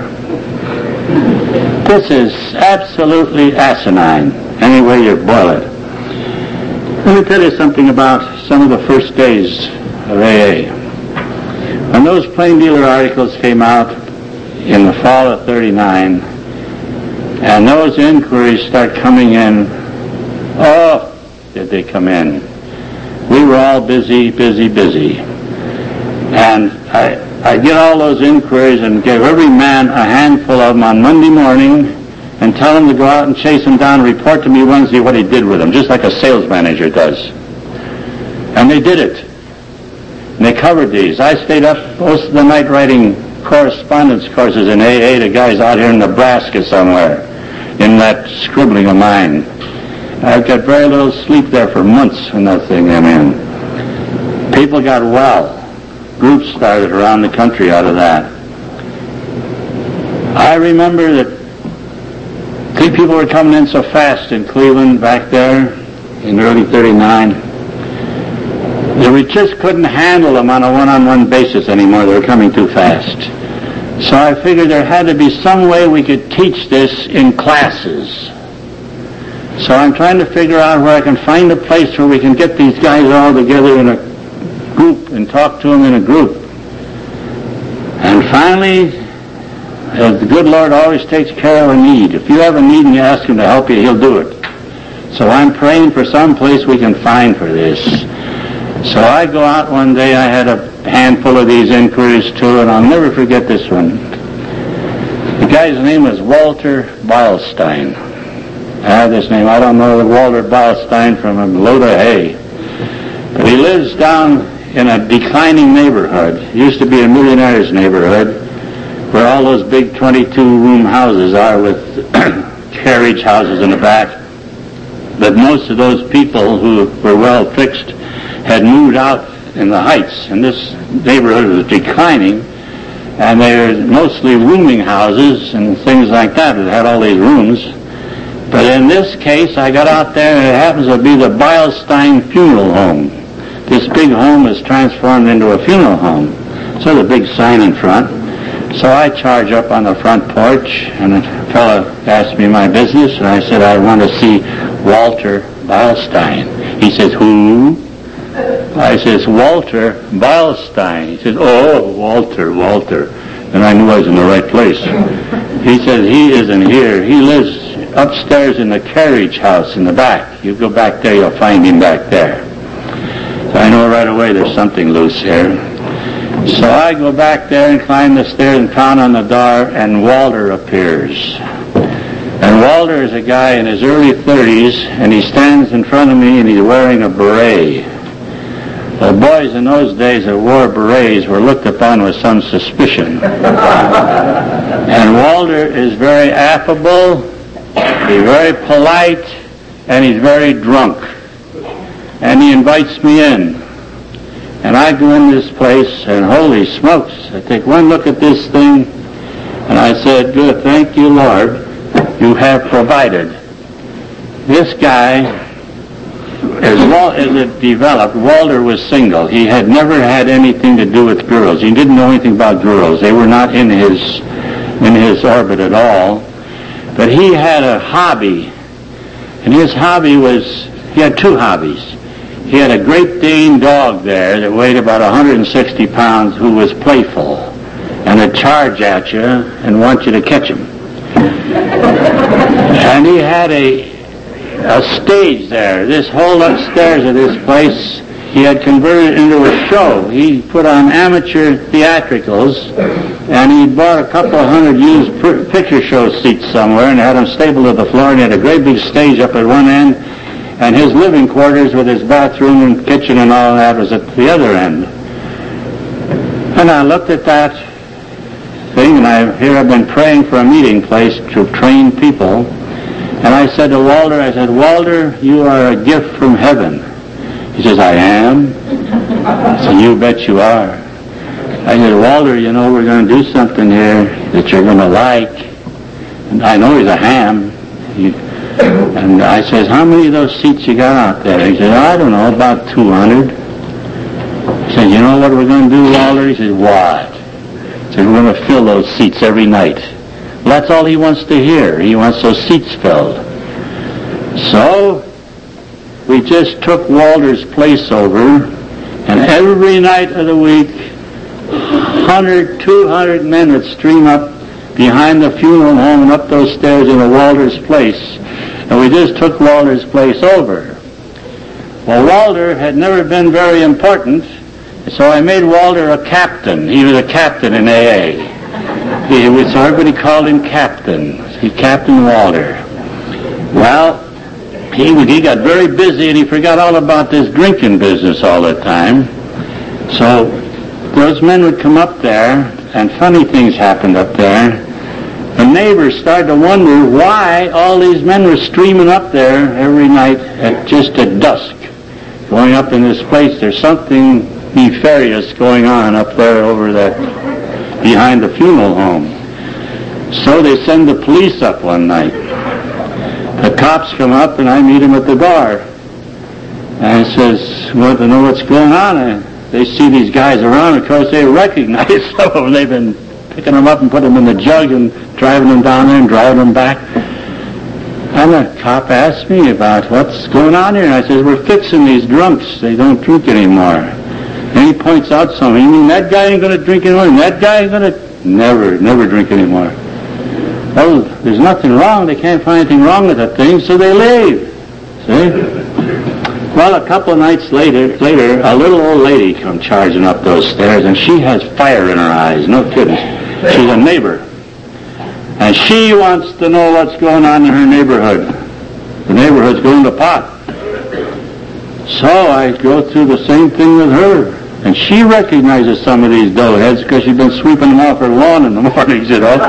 This is absolutely asinine, any way you boil it. Let me tell you something about some of the first days of AA. When those plain dealer articles came out in the fall of '39, and those inquiries start coming in, did they come in? We were all busy. And I get all those inquiries and give every man a handful of them on Monday morning and tell him to go out and chase them down and report to me Wednesday what he did with them, just like a sales manager does. And they did it. And they covered these. I stayed up most of the night writing correspondence courses in AA to guys out here in Nebraska somewhere in that scribbling of mine. I've got very little sleep there for months when that thing came in. People got well. Groups started around the country out of that. I remember that people were coming in so fast in Cleveland back there in early '39 that we just couldn't handle them on a one-on-one basis anymore. They were coming too fast. So I figured there had to be some way we could teach this in classes. So I'm trying to figure out where I can find a place where we can get these guys all together in a group and talk to them in a group. And finally, the good Lord always takes care of a need. If you have a need and you ask Him to help you, He'll do it. So I'm praying for some place we can find for this. So I go out one day, I had a handful of these inquiries too, and I'll never forget this one. The guy's name was Walter Beilstein. I have this name. I don't know the Walter Beilstein from a load of hay. But he lives down in a declining neighborhood. It used to be a millionaire's neighborhood where all those big 22-room houses are with carriage houses in the back. But most of those people who were well fixed had moved out in the heights, and this neighborhood was declining, and they were mostly rooming houses and things like that. It had all these rooms. But in this case, I got out there, and it happens to be the Beilstein Funeral Home. This big home is transformed into a funeral home. So there's a big sign in front. So I charge up on the front porch, and a fellow asked me my business, and I said, I want to see Walter Beilstein. He says, who? I says, Walter Beilstein. He says, oh, Walter. And I knew I was in the right place. He says, he isn't here. He lives upstairs in the carriage house in the back. You go back there, you'll find him back there. So I know right away there's something loose here. So I go back there and climb the stairs and pound on the door, and Walter appears. And Walter is a guy in his early 30s, and he stands in front of me, and he's wearing a beret. The boys in those days that wore berets were looked upon with some suspicion. And Walter is very affable, he's very polite, and he's very drunk. And he invites me in. And I go in this place, and holy smokes, I take one look at this thing, and I said, good, thank you, Lord, you have provided. This guy, as it developed, Walter was single. He had never had anything to do with girls. He didn't know anything about girls. They were not in his orbit at all. But he had a hobby, and his hobby was, he had two hobbies. He had a Great Dane dog there that weighed about 160 pounds who was playful and would charge at you and want you to catch him. And he had a stage there. This whole upstairs of this place he had converted into a show. He put on amateur theatricals, and he bought a couple of hundred used picture show seats somewhere and had them stapled to the floor, and he had a great big stage up at one end, and his living quarters with his bathroom and kitchen and all that was at the other end. And I looked at that thing, and I've been praying for a meeting place to train people. And I said to Walter, Walter, you are a gift from heaven. He says, I am? I said, you bet you are. I said, Walter, you know, we're going to do something here that you're going to like. And I know he's a ham. And I says, how many of those seats you got out there? He said, I don't know, about 200. I said, you know what we're going to do, Walter? He said, what? I said, we're going to fill those seats every night. Well, that's all he wants to hear. He wants those seats filled. So we just took Walter's place over, and every night of the week, 100, 200 men would stream up behind the funeral home and up those stairs into Walter's place. And we just took Walter's place over. Well, Walter had never been very important, so I made Walter a captain. He was a captain in AA. So everybody called him Captain. He Captain Walter. Well, he got very busy, and he forgot all about this drinking business all the time. So those men would come up there, and funny things happened up there. The neighbors started to wonder why all these men were streaming up there every night just at dusk, going up in this place. There's something nefarious going on up there over that behind the funeral home. So they send the police up one night. The cops come up, and I meet them at the door. And I says, want to know what's going on? And they see these guys around. Of course, they recognize some of them. They've been picking them up and putting them in the jug and driving them down there and driving them back. And the cop asked me about what's going on here. And I said, we're fixing these drunks. They don't drink anymore. And he points out something. You mean that guy ain't going to drink anymore? And that guy ain't going to never drink anymore. Well, there's nothing wrong. They can't find anything wrong with that thing, so they leave. See? Well, a couple of nights later, a little old lady come charging up those stairs, and she has fire in her eyes. No kidding. She's a neighbor. And she wants to know what's going on in her neighborhood. The neighborhood's going to pot. So I go through the same thing with her. And she recognizes some of these doughheads because she's been sweeping them off her lawn in the mornings, you know.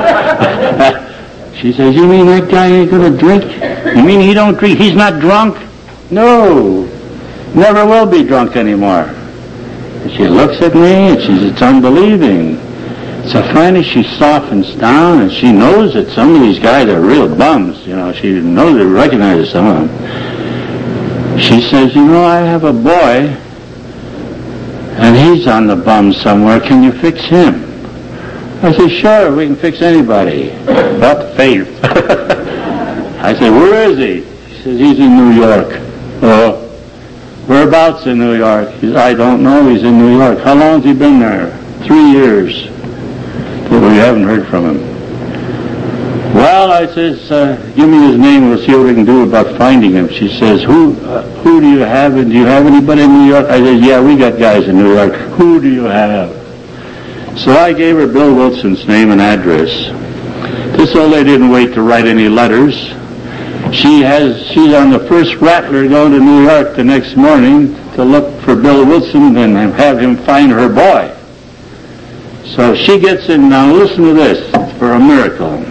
She says, you mean that guy ain't going to drink? You mean he don't drink? He's not drunk? No. Never will be drunk anymore. And she looks at me and she says, it's unbelieving. So finally she softens down and she knows that some of these guys are real bums. You know, she knows and recognizes some of them. She says, you know, I have a boy and he's on the bum somewhere. Can you fix him? I said, sure, we can fix anybody. But faith. I said, where is he? She says, he's in New York. Oh, whereabouts in New York? He says, I don't know, he's in New York. How long has he been there? 3 years. But we haven't heard from him. Well, I says, give me his name, we'll see what we can do about finding him. She says, who do you have? Do you have anybody in New York? I said, yeah, we got guys in New York. Who do you have? So I gave her Bill Wilson's name and address. This old lady didn't wait to write any letters. She's on the first rattler going to New York the next morning to look for Bill Wilson and have him find her boy. So she gets in. Now listen to this for a miracle.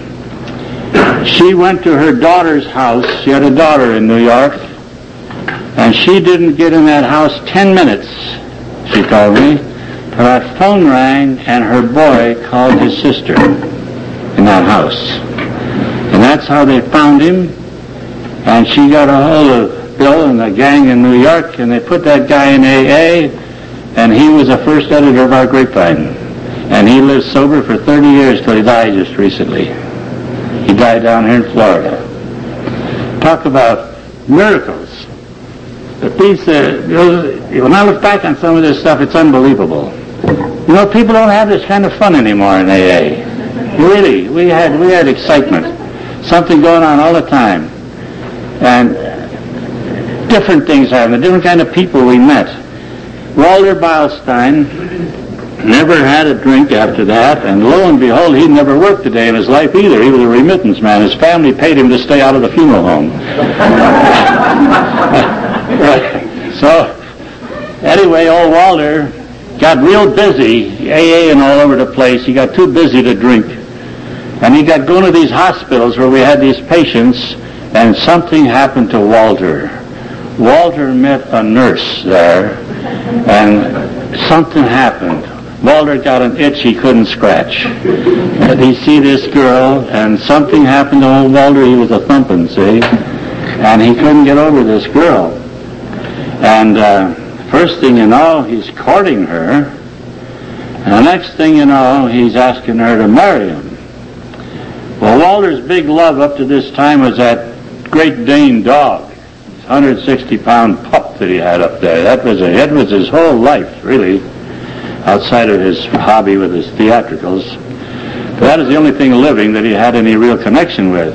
She went to her daughter's house. She had a daughter in New York, and she didn't get in that house 10 minutes, she told me, till that phone rang and her boy called his sister in that house. And that's how they found him. And she got a hold of Bill and the gang in New York, and they put that guy in AA, and he was the first editor of our Grapevine. And he lived sober for 30 years till he died just recently. He died down here in Florida. Talk about miracles. But these, when I look back on some of this stuff, it's unbelievable. You know, people don't have this kind of fun anymore in AA. Really, we had excitement, something going on all the time, and different things happened. Different kind of people we met. Walter Beilstein never had a drink after that, and lo and behold, he never worked a day in his life either. He was a remittance man. His family paid him to stay out of the funeral home. So, anyway, old Walter got real busy, AA and all over the place. He got too busy to drink. And he got going to these hospitals where we had these patients, and something happened to Walter. Walter met a nurse there, and something happened. Walter got an itch he couldn't scratch. And he see this girl, and something happened to old Walter. He was a thumping, see? And he couldn't get over this girl. And first thing you know, he's courting her. And the next thing you know, he's asking her to marry him. Well, Walter's big love up to this time was that Great Dane dog, 160-pound pup that he had up there. That was his whole life, really, outside of his hobby with his theatricals. But that is the only thing living that he had any real connection with.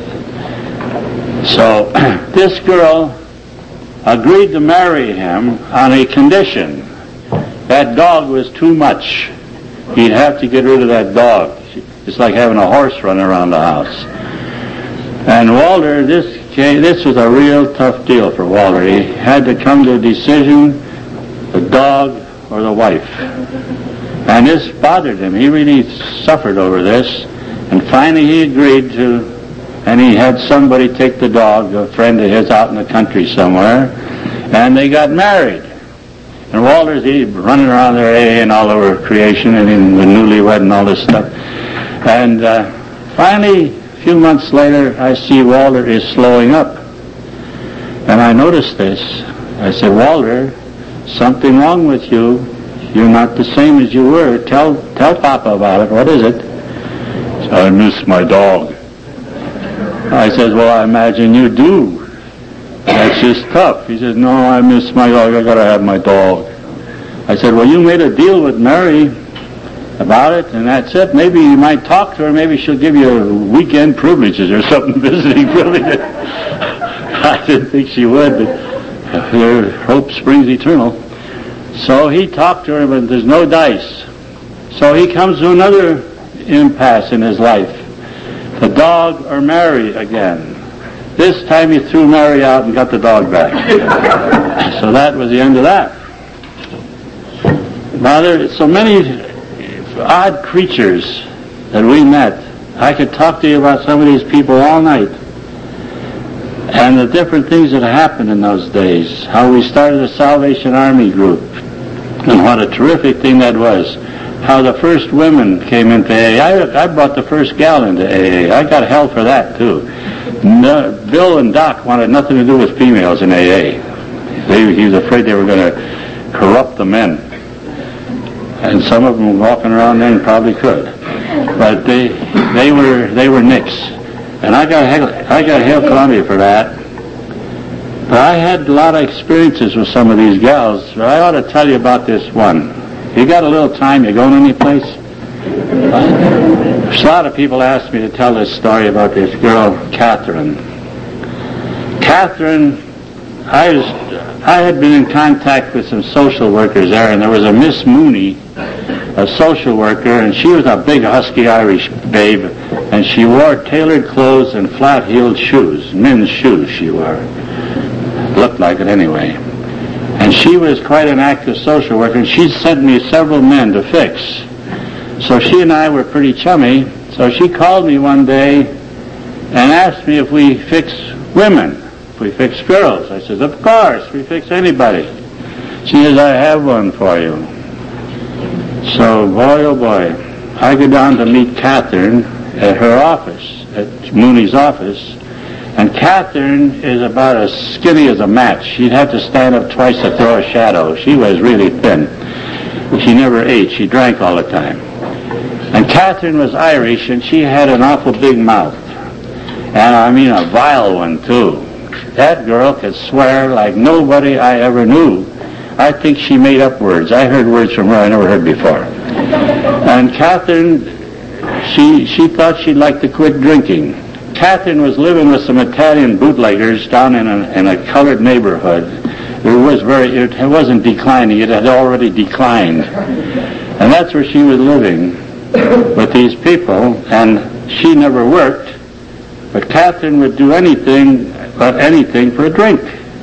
So this girl agreed to marry him on a condition. That dog was too much. He'd have to get rid of that dog. It's like having a horse running around the house. And Walter, this was a real tough deal for Walter. He had to come to a decision, the dog or the wife. And this bothered him. He really suffered over this. And finally he agreed to, and he had somebody take the dog, a friend of his out in the country somewhere, and they got married. And Walter's running around there AA and all over creation and in the newlywed and all this stuff. And finally, a few months later, I see Walter is slowing up. And I noticed this. I said, Walter, something wrong with you. You're not the same as you were. Tell Papa about it. What is it? So, I miss my dog. I said, well, I imagine you do. That's just tough. He said, no, I miss my dog. I got to have my dog. I said, well, you made a deal with Mary about it, and that's it. Maybe you might talk to her. Maybe she'll give you weekend privileges or something, visiting privileges. I didn't think she would, but her hope springs eternal. So he talked to her, but there's no dice. So he comes to another impasse in his life. The dog or Mary again. This time he threw Mary out and got the dog back. So that was the end of that. Now there are so many odd creatures that we met. I could talk to you about some of these people all night. And the different things that happened in those days. How we started a Salvation Army group. And what a terrific thing that was. How the first women came into AA. I brought the first gal into AA. I got hell for that, too. No, Bill and Doc wanted nothing to do with females in AA. He was afraid they were going to corrupt the men. And some of them walking around then probably could. But they were nicks. And I got Hail Columbia for that. But I had a lot of experiences with some of these gals. But I ought to tell you about this one. You got a little time? You going any place? A lot of people ask me to tell this story about this girl, Catherine. Catherine, I had been in contact with some social workers there, and there was a Miss Mooney, a social worker, and she was a big husky Irish babe, and she wore tailored clothes and flat-heeled shoes, men's shoes she wore. Looked like it anyway. And she was quite an active social worker, and she sent me several men to fix. So she and I were pretty chummy, so she called me one day and asked me if we fix women, if we fix girls. I said, of course, we fix anybody. She says, I have one for you. So, boy, oh boy, I go down to meet Catherine at her office, at Mooney's office, and Catherine is about as skinny as a match. She'd have to stand up twice to throw a shadow. She was really thin. She never ate. She drank all the time. And Catherine was Irish, and she had an awful big mouth. And I mean a vile one, too. That girl could swear like nobody I ever knew. I think she made up words. I heard words from her I never heard before. And Catherine, she thought she'd like to quit drinking. Catherine was living with some Italian bootleggers down in a colored neighborhood. It wasn't declining. It had already declined. And that's where she was living with these people, and she never worked. But Catherine would do anything for a drink.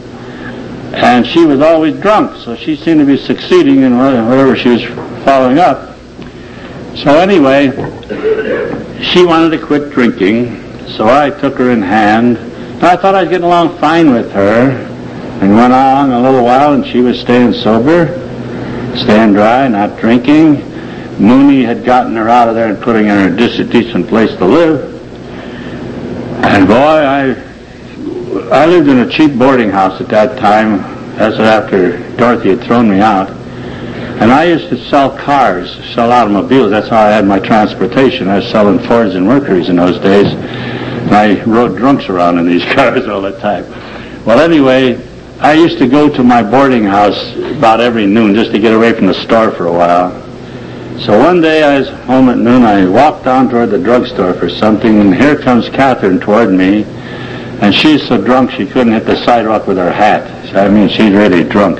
And she was always drunk, so she seemed to be succeeding in whatever she was following up. So anyway, she wanted to quit drinking, so I took her in hand. And I thought I was getting along fine with her, and went on a little while, and she was staying sober, staying dry, not drinking. Mooney had gotten her out of there and putting her in a decent place to live. And boy, I lived in a cheap boarding house at that time. That's after Dorothy had thrown me out. And I used to sell cars, sell automobiles. That's how I had my transportation. I was selling Fords and Mercuries in those days. And I rode drunks around in these cars all the time. Well, anyway, I used to go to my boarding house about every noon just to get away from the store for a while. So one day I was home at noon. I walked down toward the drugstore for something, and here comes Catherine toward me. And she's so drunk she couldn't hit the sidewalk with her hat. I mean, she's really drunk.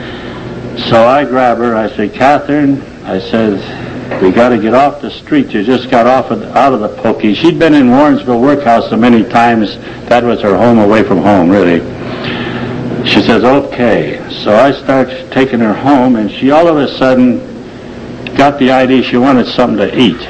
So I grab her. I say, Catherine, I said, we got to get off the street. You just got out of the pokey. She'd been in Warrensville Workhouse so many times. That was her home away from home, really. She says, okay. So I start taking her home, and she all of a sudden got the idea she wanted something to eat.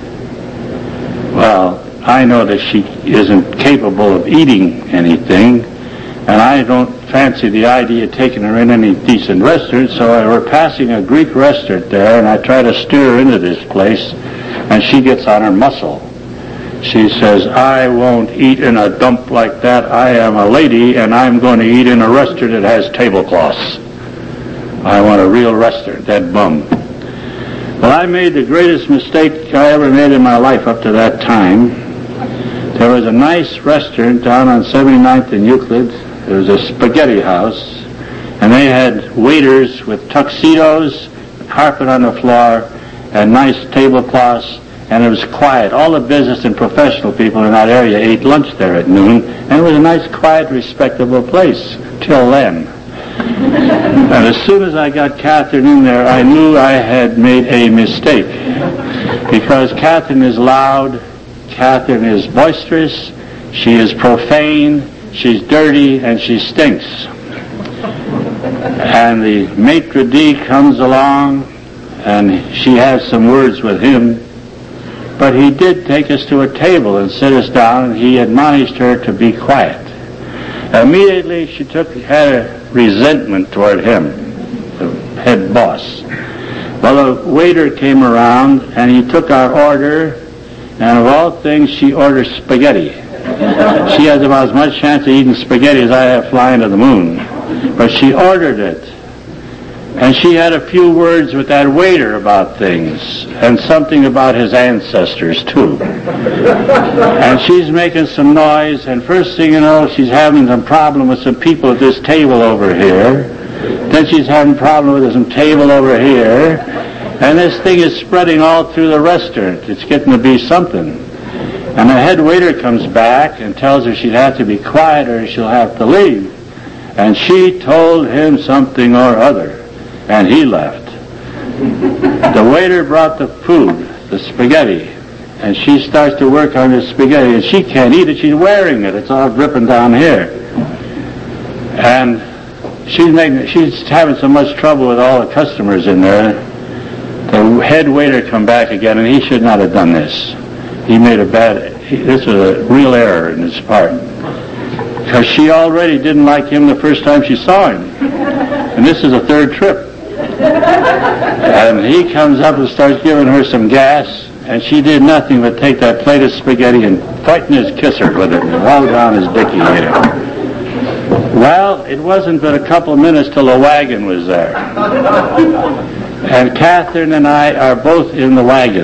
Well, I know that she isn't capable of eating anything, and I don't fancy the idea of taking her in any decent restaurant, so we're passing a Greek restaurant there, and I try to steer her into this place, and she gets on her muscle. She says, I won't eat in a dump like that. I am a lady, and I'm going to eat in a restaurant that has tablecloths. I want a real restaurant, that bum. Well, I made the greatest mistake I ever made in my life up to that time. There was a nice restaurant down on 79th and Euclid. It was a spaghetti house, and they had waiters with tuxedos, carpet on the floor, and nice tablecloths, and it was quiet. All the business and professional people in that area ate lunch there at noon, and it was a nice, quiet, respectable place till then. And as soon as I got Catherine in there, I knew I had made a mistake, because Catherine is loud, Catherine is boisterous, she is profane, she's dirty, and she stinks. And the maitre d' comes along, and she has some words with him, but he did take us to a table and sit us down, and he admonished her to be quiet. Immediately she had a resentment toward him, the head boss. Well, the waiter came around, and he took our order, and of all things, she ordered spaghetti. She has about as much chance of eating spaghetti as I have flying to the moon. But she ordered it. And she had a few words with that waiter about things, and something about his ancestors, too. And she's making some noise, and first thing you know, she's having some problem with some people at this table over here. Then she's having a problem with some table over here. And this thing is spreading all through the restaurant. It's getting to be something. And the head waiter comes back and tells her she'd have to be quiet or she'll have to leave. And she told him something or other, and he left. The waiter brought the food, the spaghetti, and she starts to work on the spaghetti, and she can't eat it. She's wearing it. It's all dripping down here. And she's having so much trouble with all the customers in there. The head waiter come back again, and he should not have done this. He made this was a real error in his part. Because she already didn't like him the first time she saw him. And this is a third trip. And he comes up and starts giving her some gas, and she did nothing but take that plate of spaghetti and frighten his kisser with it and roll down his dicky here. Well, it wasn't but a couple of minutes till the wagon was there. And Catherine and I are both in the wagon.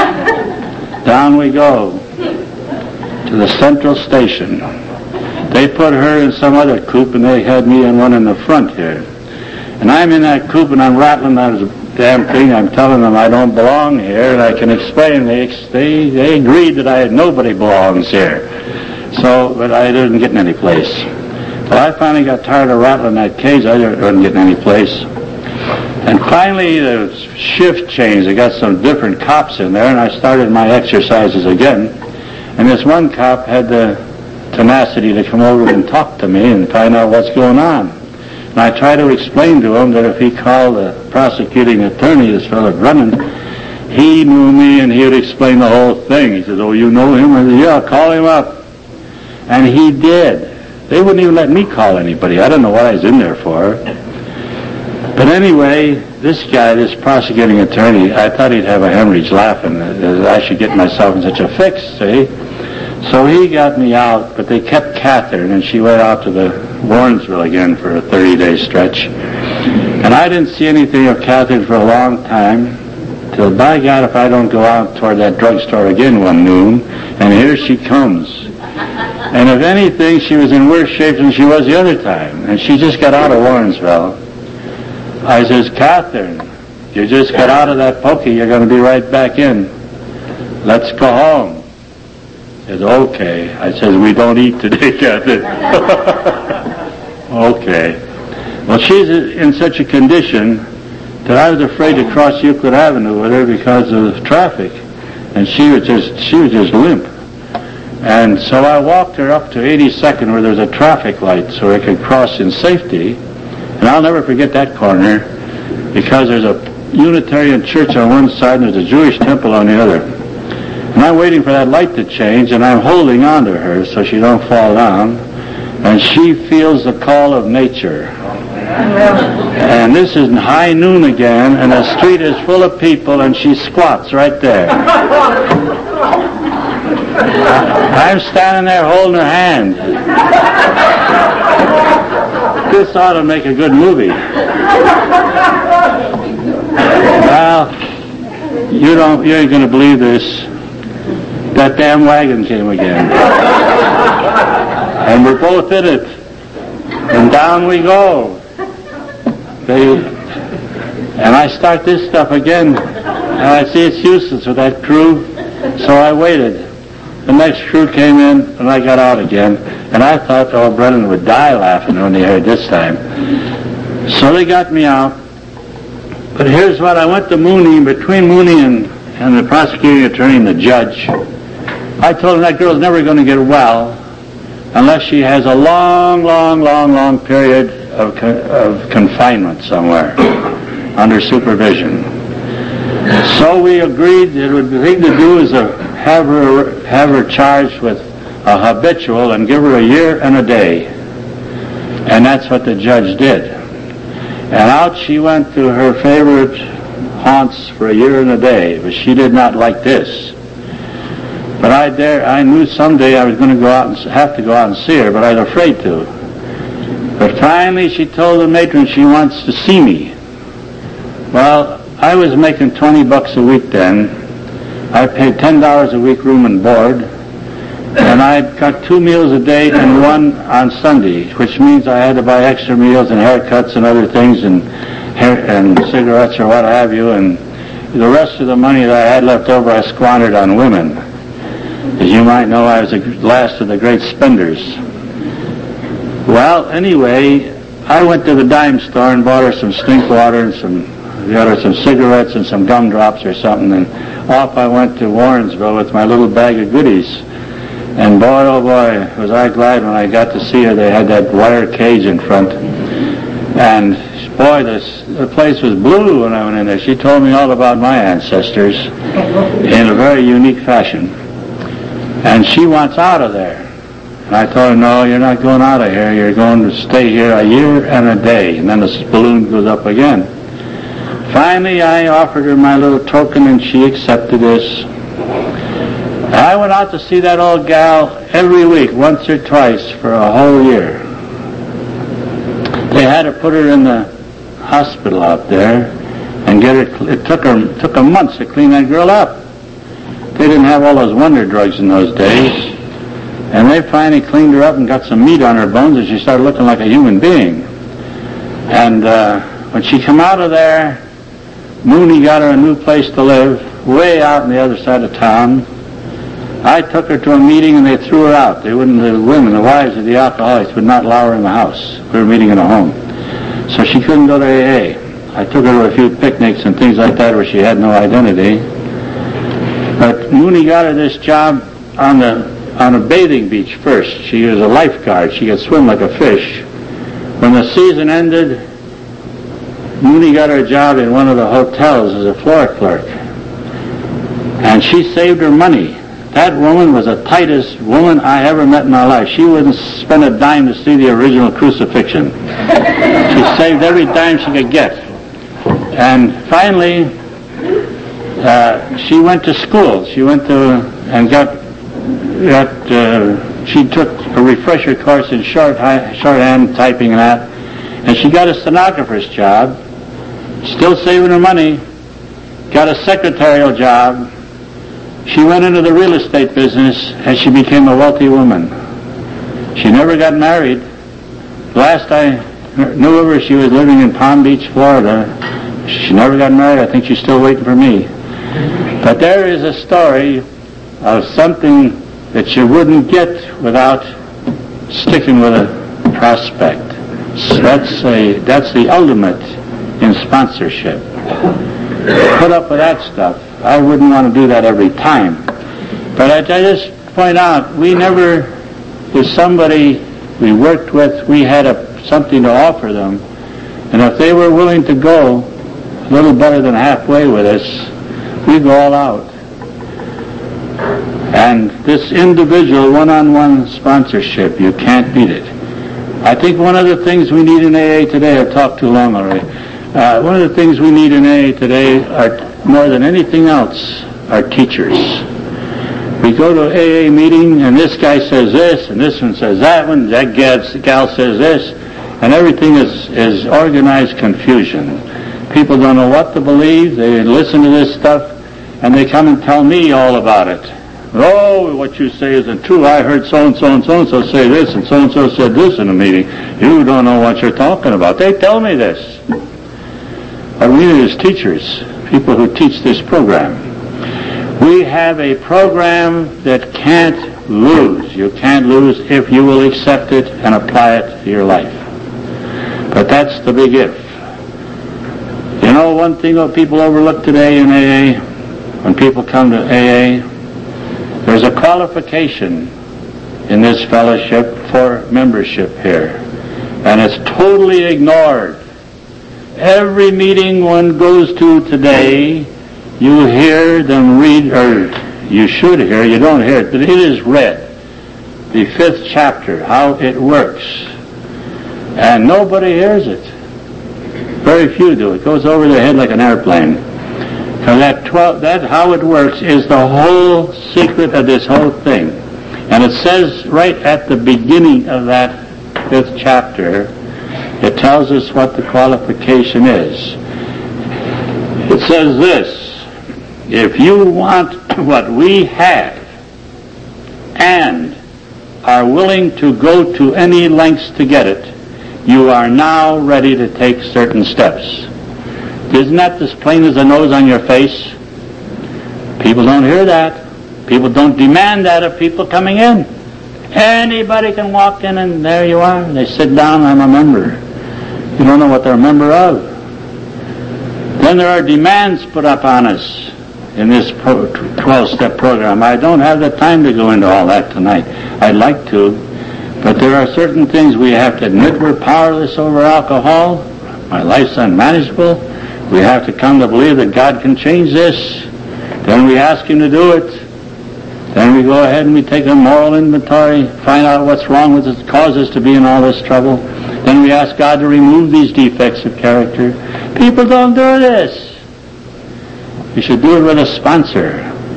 Down we go to the Central Station. They put her in some other coupe, and they had me in one in the front here. And I'm in that coupe, and I'm rattling that damn thing. I'm telling them I don't belong here, and I can explain. They agreed that nobody belongs here. So, but I didn't get in any place. Well, I finally got tired of rattling that cage. I didn't get in any place. And finally, the shift changed. I got some different cops in there, and I started my exercises again. And this one cop had the tenacity to come over and talk to me and find out what's going on. And I tried to explain to him that if he called the prosecuting attorney, this fellow Brennan, he knew me and he would explain the whole thing. He said, "Oh, you know him?" I said, "Yeah, call him up." And he did. They wouldn't even let me call anybody. I don't know what I was in there for. But anyway, this guy, this prosecuting attorney, I thought he'd have a hemorrhage laughing that I should get myself in such a fix, see? So he got me out, but they kept Catherine, and she went out to the Warrensville again for a 30-day stretch. And I didn't see anything of Catherine for a long time, till by God if I don't go out toward that drugstore again one noon, and here she comes. And if anything, she was in worse shape than she was the other time, and she just got out of Warrensville. I says, "Catherine, you just got out of that pokey, you're going to be right back in. Let's go home." She says, "Okay." I says, "We don't eat today, Catherine." Okay. Well, she's in such a condition that I was afraid to cross Euclid Avenue with her because of traffic. And she was just limp. And so I walked her up to 82nd where there's a traffic light so I could cross in safety. And I'll never forget that corner because there's a Unitarian church on one side and there's a Jewish temple on the other. And I'm waiting for that light to change, and I'm holding on to her so she don't fall down. And she feels the call of nature. And this is high noon again, and the street is full of people, and she squats right there. I'm standing there holding her hand. This ought to make a good movie. Well, you ain't going to believe this. That damn wagon came again. And we're both in it. And down we go. And I start this stuff again. And I see it's useless with that crew. So I waited. The next crew came in, and I got out again. And I thought old Brennan would die laughing when he heard this time. So they got me out. But here's what, I went to Mooney, between Mooney and the prosecuting attorney and the judge. I told him that girl's never going to get well unless she has a long period of confinement somewhere under supervision. So we agreed that the thing to do is have her charged with a habitual and give her a year and a day. And that's what the judge did. And out she went to her favorite haunts for a year and a day, but she did not like this. But I knew someday I was going to go out and have to go out and see her, but I was afraid to. But finally she told the matron she wants to see me. Well, I was making $20 a week then. I paid $10 a week room and board, and I got 2 meals a day and 1 on Sunday, which means I had to buy extra meals and haircuts and other things and cigarettes or what have you, and the rest of the money that I had left over I squandered on women. As you might know, I was the last of the great spenders. Well, anyway, I went to the dime store and bought her some stink water and got her some cigarettes and some gumdrops or something, and off I went to Warrensville with my little bag of goodies. And boy, oh boy, was I glad when I got to see her. They had that wire cage in front. And boy, the place was blue when I went in there. She told me all about my ancestors in a very unique fashion. And she wants out of there. And I told her, no, you're not going out of here. You're going to stay here a year and a day. And then the balloon goes up again. Finally, I offered her my little token, and she accepted this. I went out to see that old gal every week, once or twice, for a whole year. They had to put her in the hospital out there and get her. It took a month to clean that girl up. They didn't have all those wonder drugs in those days. And they finally cleaned her up and got some meat on her bones, and she started looking like a human being. And when she come out of there, Mooney got her a new place to live, way out on the other side of town. I took her to a meeting, and they threw her out. The wives of the alcoholics, would not allow her in the house. We were meeting in a home. So she couldn't go to AA. I took her to a few picnics and things like that where she had no identity. But Mooney got her this job on a bathing beach first. She was a lifeguard. She could swim like a fish. When the season ended, Mooney got her a job in one of the hotels as a floor clerk. And she saved her money. That woman was the tightest woman I ever met in my life. She wouldn't spend a dime to see the original crucifixion. She saved every dime she could get. And finally, she went to school. She went to and she took a refresher course in shorthand typing and that, and she got a stenographer's job, still saving her money, got a secretarial job. She went into the real estate business, and she became a wealthy woman. She never got married. Last I knew of her, she was living in Palm Beach, Florida. She never got married. I think she's still waiting for me. But there is a story of something that you wouldn't get without sticking with a prospect. So that's the ultimate in sponsorship. Put up with that stuff. I wouldn't want to do that every time. But I just point out, we never, if somebody we worked with, we had something to offer them. And if they were willing to go a little better than halfway with us, we'd go all out. And this individual one-on-one sponsorship, you can't beat it. I think one of the things we need in AA today, I've talked too long already, one of the things we need in AA today are, more than anything else, are teachers. We go to an AA meeting, and this guy says this, and this one says that one, that gal says this, and everything is organized confusion. People don't know what to believe. They listen to this stuff, and they come and tell me all about it. Oh, what you say isn't true. I heard so-and-so and so-and-so say this, and so-and-so said this in a meeting. You don't know what you're talking about. They tell me this. What we need is teachers, people who teach this program. We have a program that can't lose. You can't lose if you will accept it and apply it to your life. But that's the big if. You know, one thing that people overlook today in AA, when people come to AA, there's a qualification in this fellowship for membership here, and it's totally ignored. Every meeting one goes to today, you hear them read, or you should hear, you don't hear it, but it is read, the 5th chapter, how it works. And nobody hears it. Very few do. It goes over their head like an airplane. Because that how it works is the whole secret of this whole thing. And it says right at the beginning of that 5th chapter, it tells us what the qualification is. It says this: if you want what we have and are willing to go to any lengths to get it, you are now ready to take certain steps. Isn't that as plain as the nose on your face? People don't hear that. People don't demand that of people coming in. Anybody can walk in and there you are. They sit down, I'm a member. You don't know what they're a member of. Then there are demands put up on us in this 12-step program. I don't have the time to go into all that tonight. I'd like to, but there are certain things we have to admit. We're powerless over alcohol. My life's unmanageable. We have to come to believe that God can change this. Then we ask Him to do it. Then we go ahead and we take a moral inventory, find out what's wrong with us, cause us to be in all this trouble. Then we ask God to remove these defects of character. People don't do this. We should do it with a sponsor.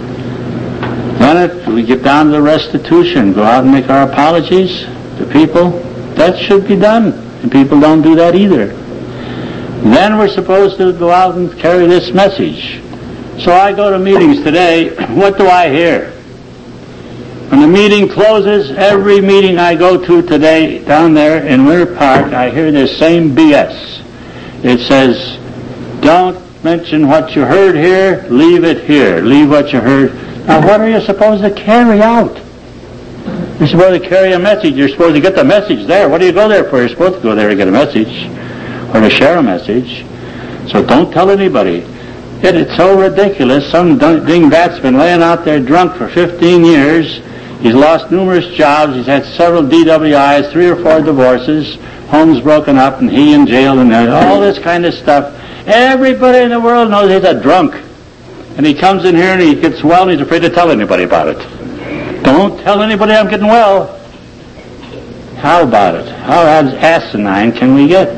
Then we get down to the restitution, go out and make our apologies to people. That should be done. And people don't do that either. Then we're supposed to go out and carry this message. So I go to meetings today. What do I hear? When the meeting closes, every meeting I go to today down there in Winter Park, I hear this same BS. It says, don't mention what you heard here, leave it here. Leave what you heard. Now what are you supposed to carry out? You're supposed to carry a message. You're supposed to get the message there. What do you go there for? You're supposed to go there to get a message or to share a message. So don't tell anybody. It's so ridiculous. Some dingbat's been laying out there drunk for 15 years. He's lost numerous jobs. He's had several DWIs, 3 or 4 divorces, homes broken up, and he in jail, and all this kind of stuff. Everybody in the world knows he's a drunk. And he comes in here and he gets well and he's afraid to tell anybody about it. Don't tell anybody I'm getting well. How about it? How asinine can we get?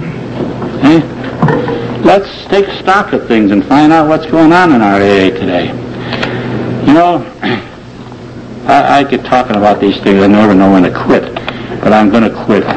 Let's take stock of things and find out what's going on in our AA today. You know, I get talking about these things. I never know when to quit, but I'm going to quit.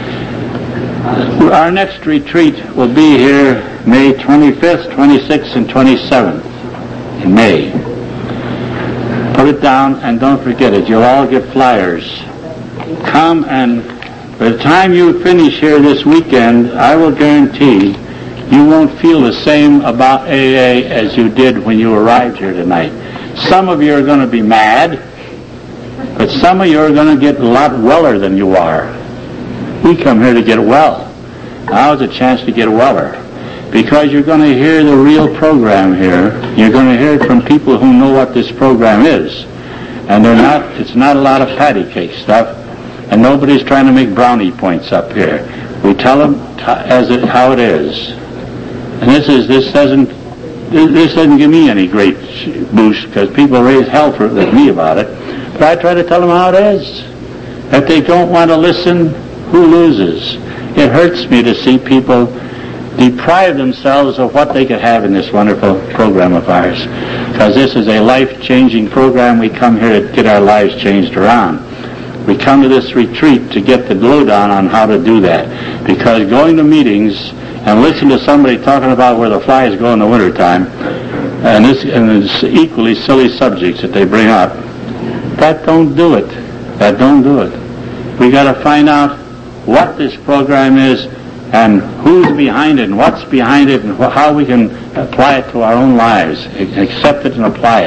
Our next retreat will be here May 25th, 26th, and 27th in May. Put it down and don't forget it. You'll all get flyers. Come, and by the time you finish here this weekend, I will guarantee you won't feel the same about AA as you did when you arrived here tonight. Some of you are going to be mad, but some of you are going to get a lot weller than you are. We come here to get well. Now is a chance to get weller, because you're going to hear the real program here. You're going to hear it from people who know what this program is, and it's not a lot of patty cake stuff, and nobody's trying to make brownie points up here. We tell them how it is, and this doesn't give me any great boost, because people raise hell with me about it. But I try to tell them how it is. If they don't want to listen, who loses? It hurts me to see people deprive themselves of what they could have in this wonderful program of ours, because this is a life-changing program. We come here to get our lives changed around. We come to this retreat to get the lowdown on how to do that, because going to meetings and listen to somebody talking about where the flies go in the wintertime, and it's equally silly subjects that they bring up, that don't do it. That don't do it. We got to find out what this program is and who's behind it and what's behind it and how we can apply it to our own lives, accept it and apply it.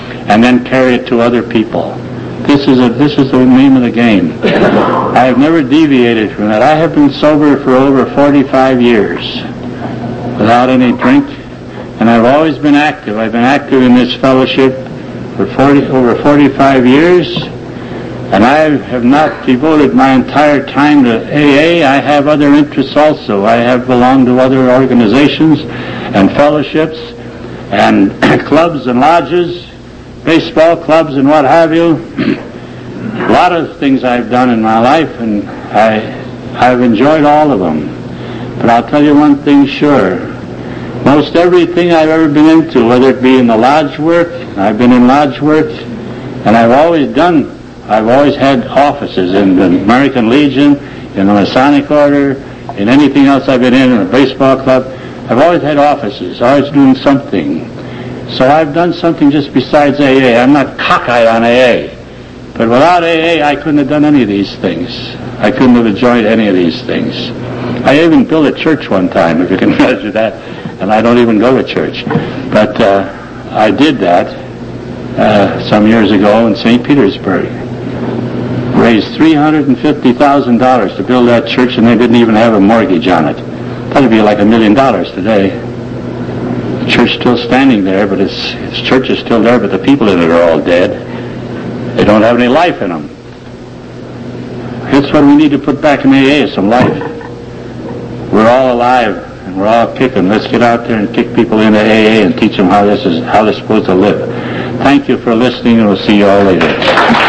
and then carry it to other people. This is the name of the game. I have never deviated from that. I have been sober for over 45 years without any drink, and I've always been active. I've been active in this fellowship for over 45 years, and I have not devoted my entire time to AA. I have other interests also. I have belonged to other organizations and fellowships and clubs and lodges, baseball clubs and what have you. A lot of things I've done in my life, and I've enjoyed all of them. But I'll tell you one thing sure. Most everything I've ever been into, whether it be in the lodge work, I've been in lodge work, and I've always had offices in the American Legion, in the Masonic Order, in anything else I've been in a baseball club. I've always had offices, always doing something. So I've done something just besides AA. I'm not cockeyed on AA. But without AA, I couldn't have done any of these things. I couldn't have enjoyed any of these things. I even built a church one time, if you can measure that, and I don't even go to church. But I did that some years ago in St. Petersburg. Raised $350,000 to build that church, and they didn't even have a mortgage on it. That'd be like $1 million today. The church still standing there, but its church is still there, but the people in it are all dead. They don't have any life in them. That's what we need to put back in AA, is some life. We're all alive, and we're all kicking. Let's get out there and kick people into AA and teach them how they're supposed to live. Thank you for listening, and we'll see you all later.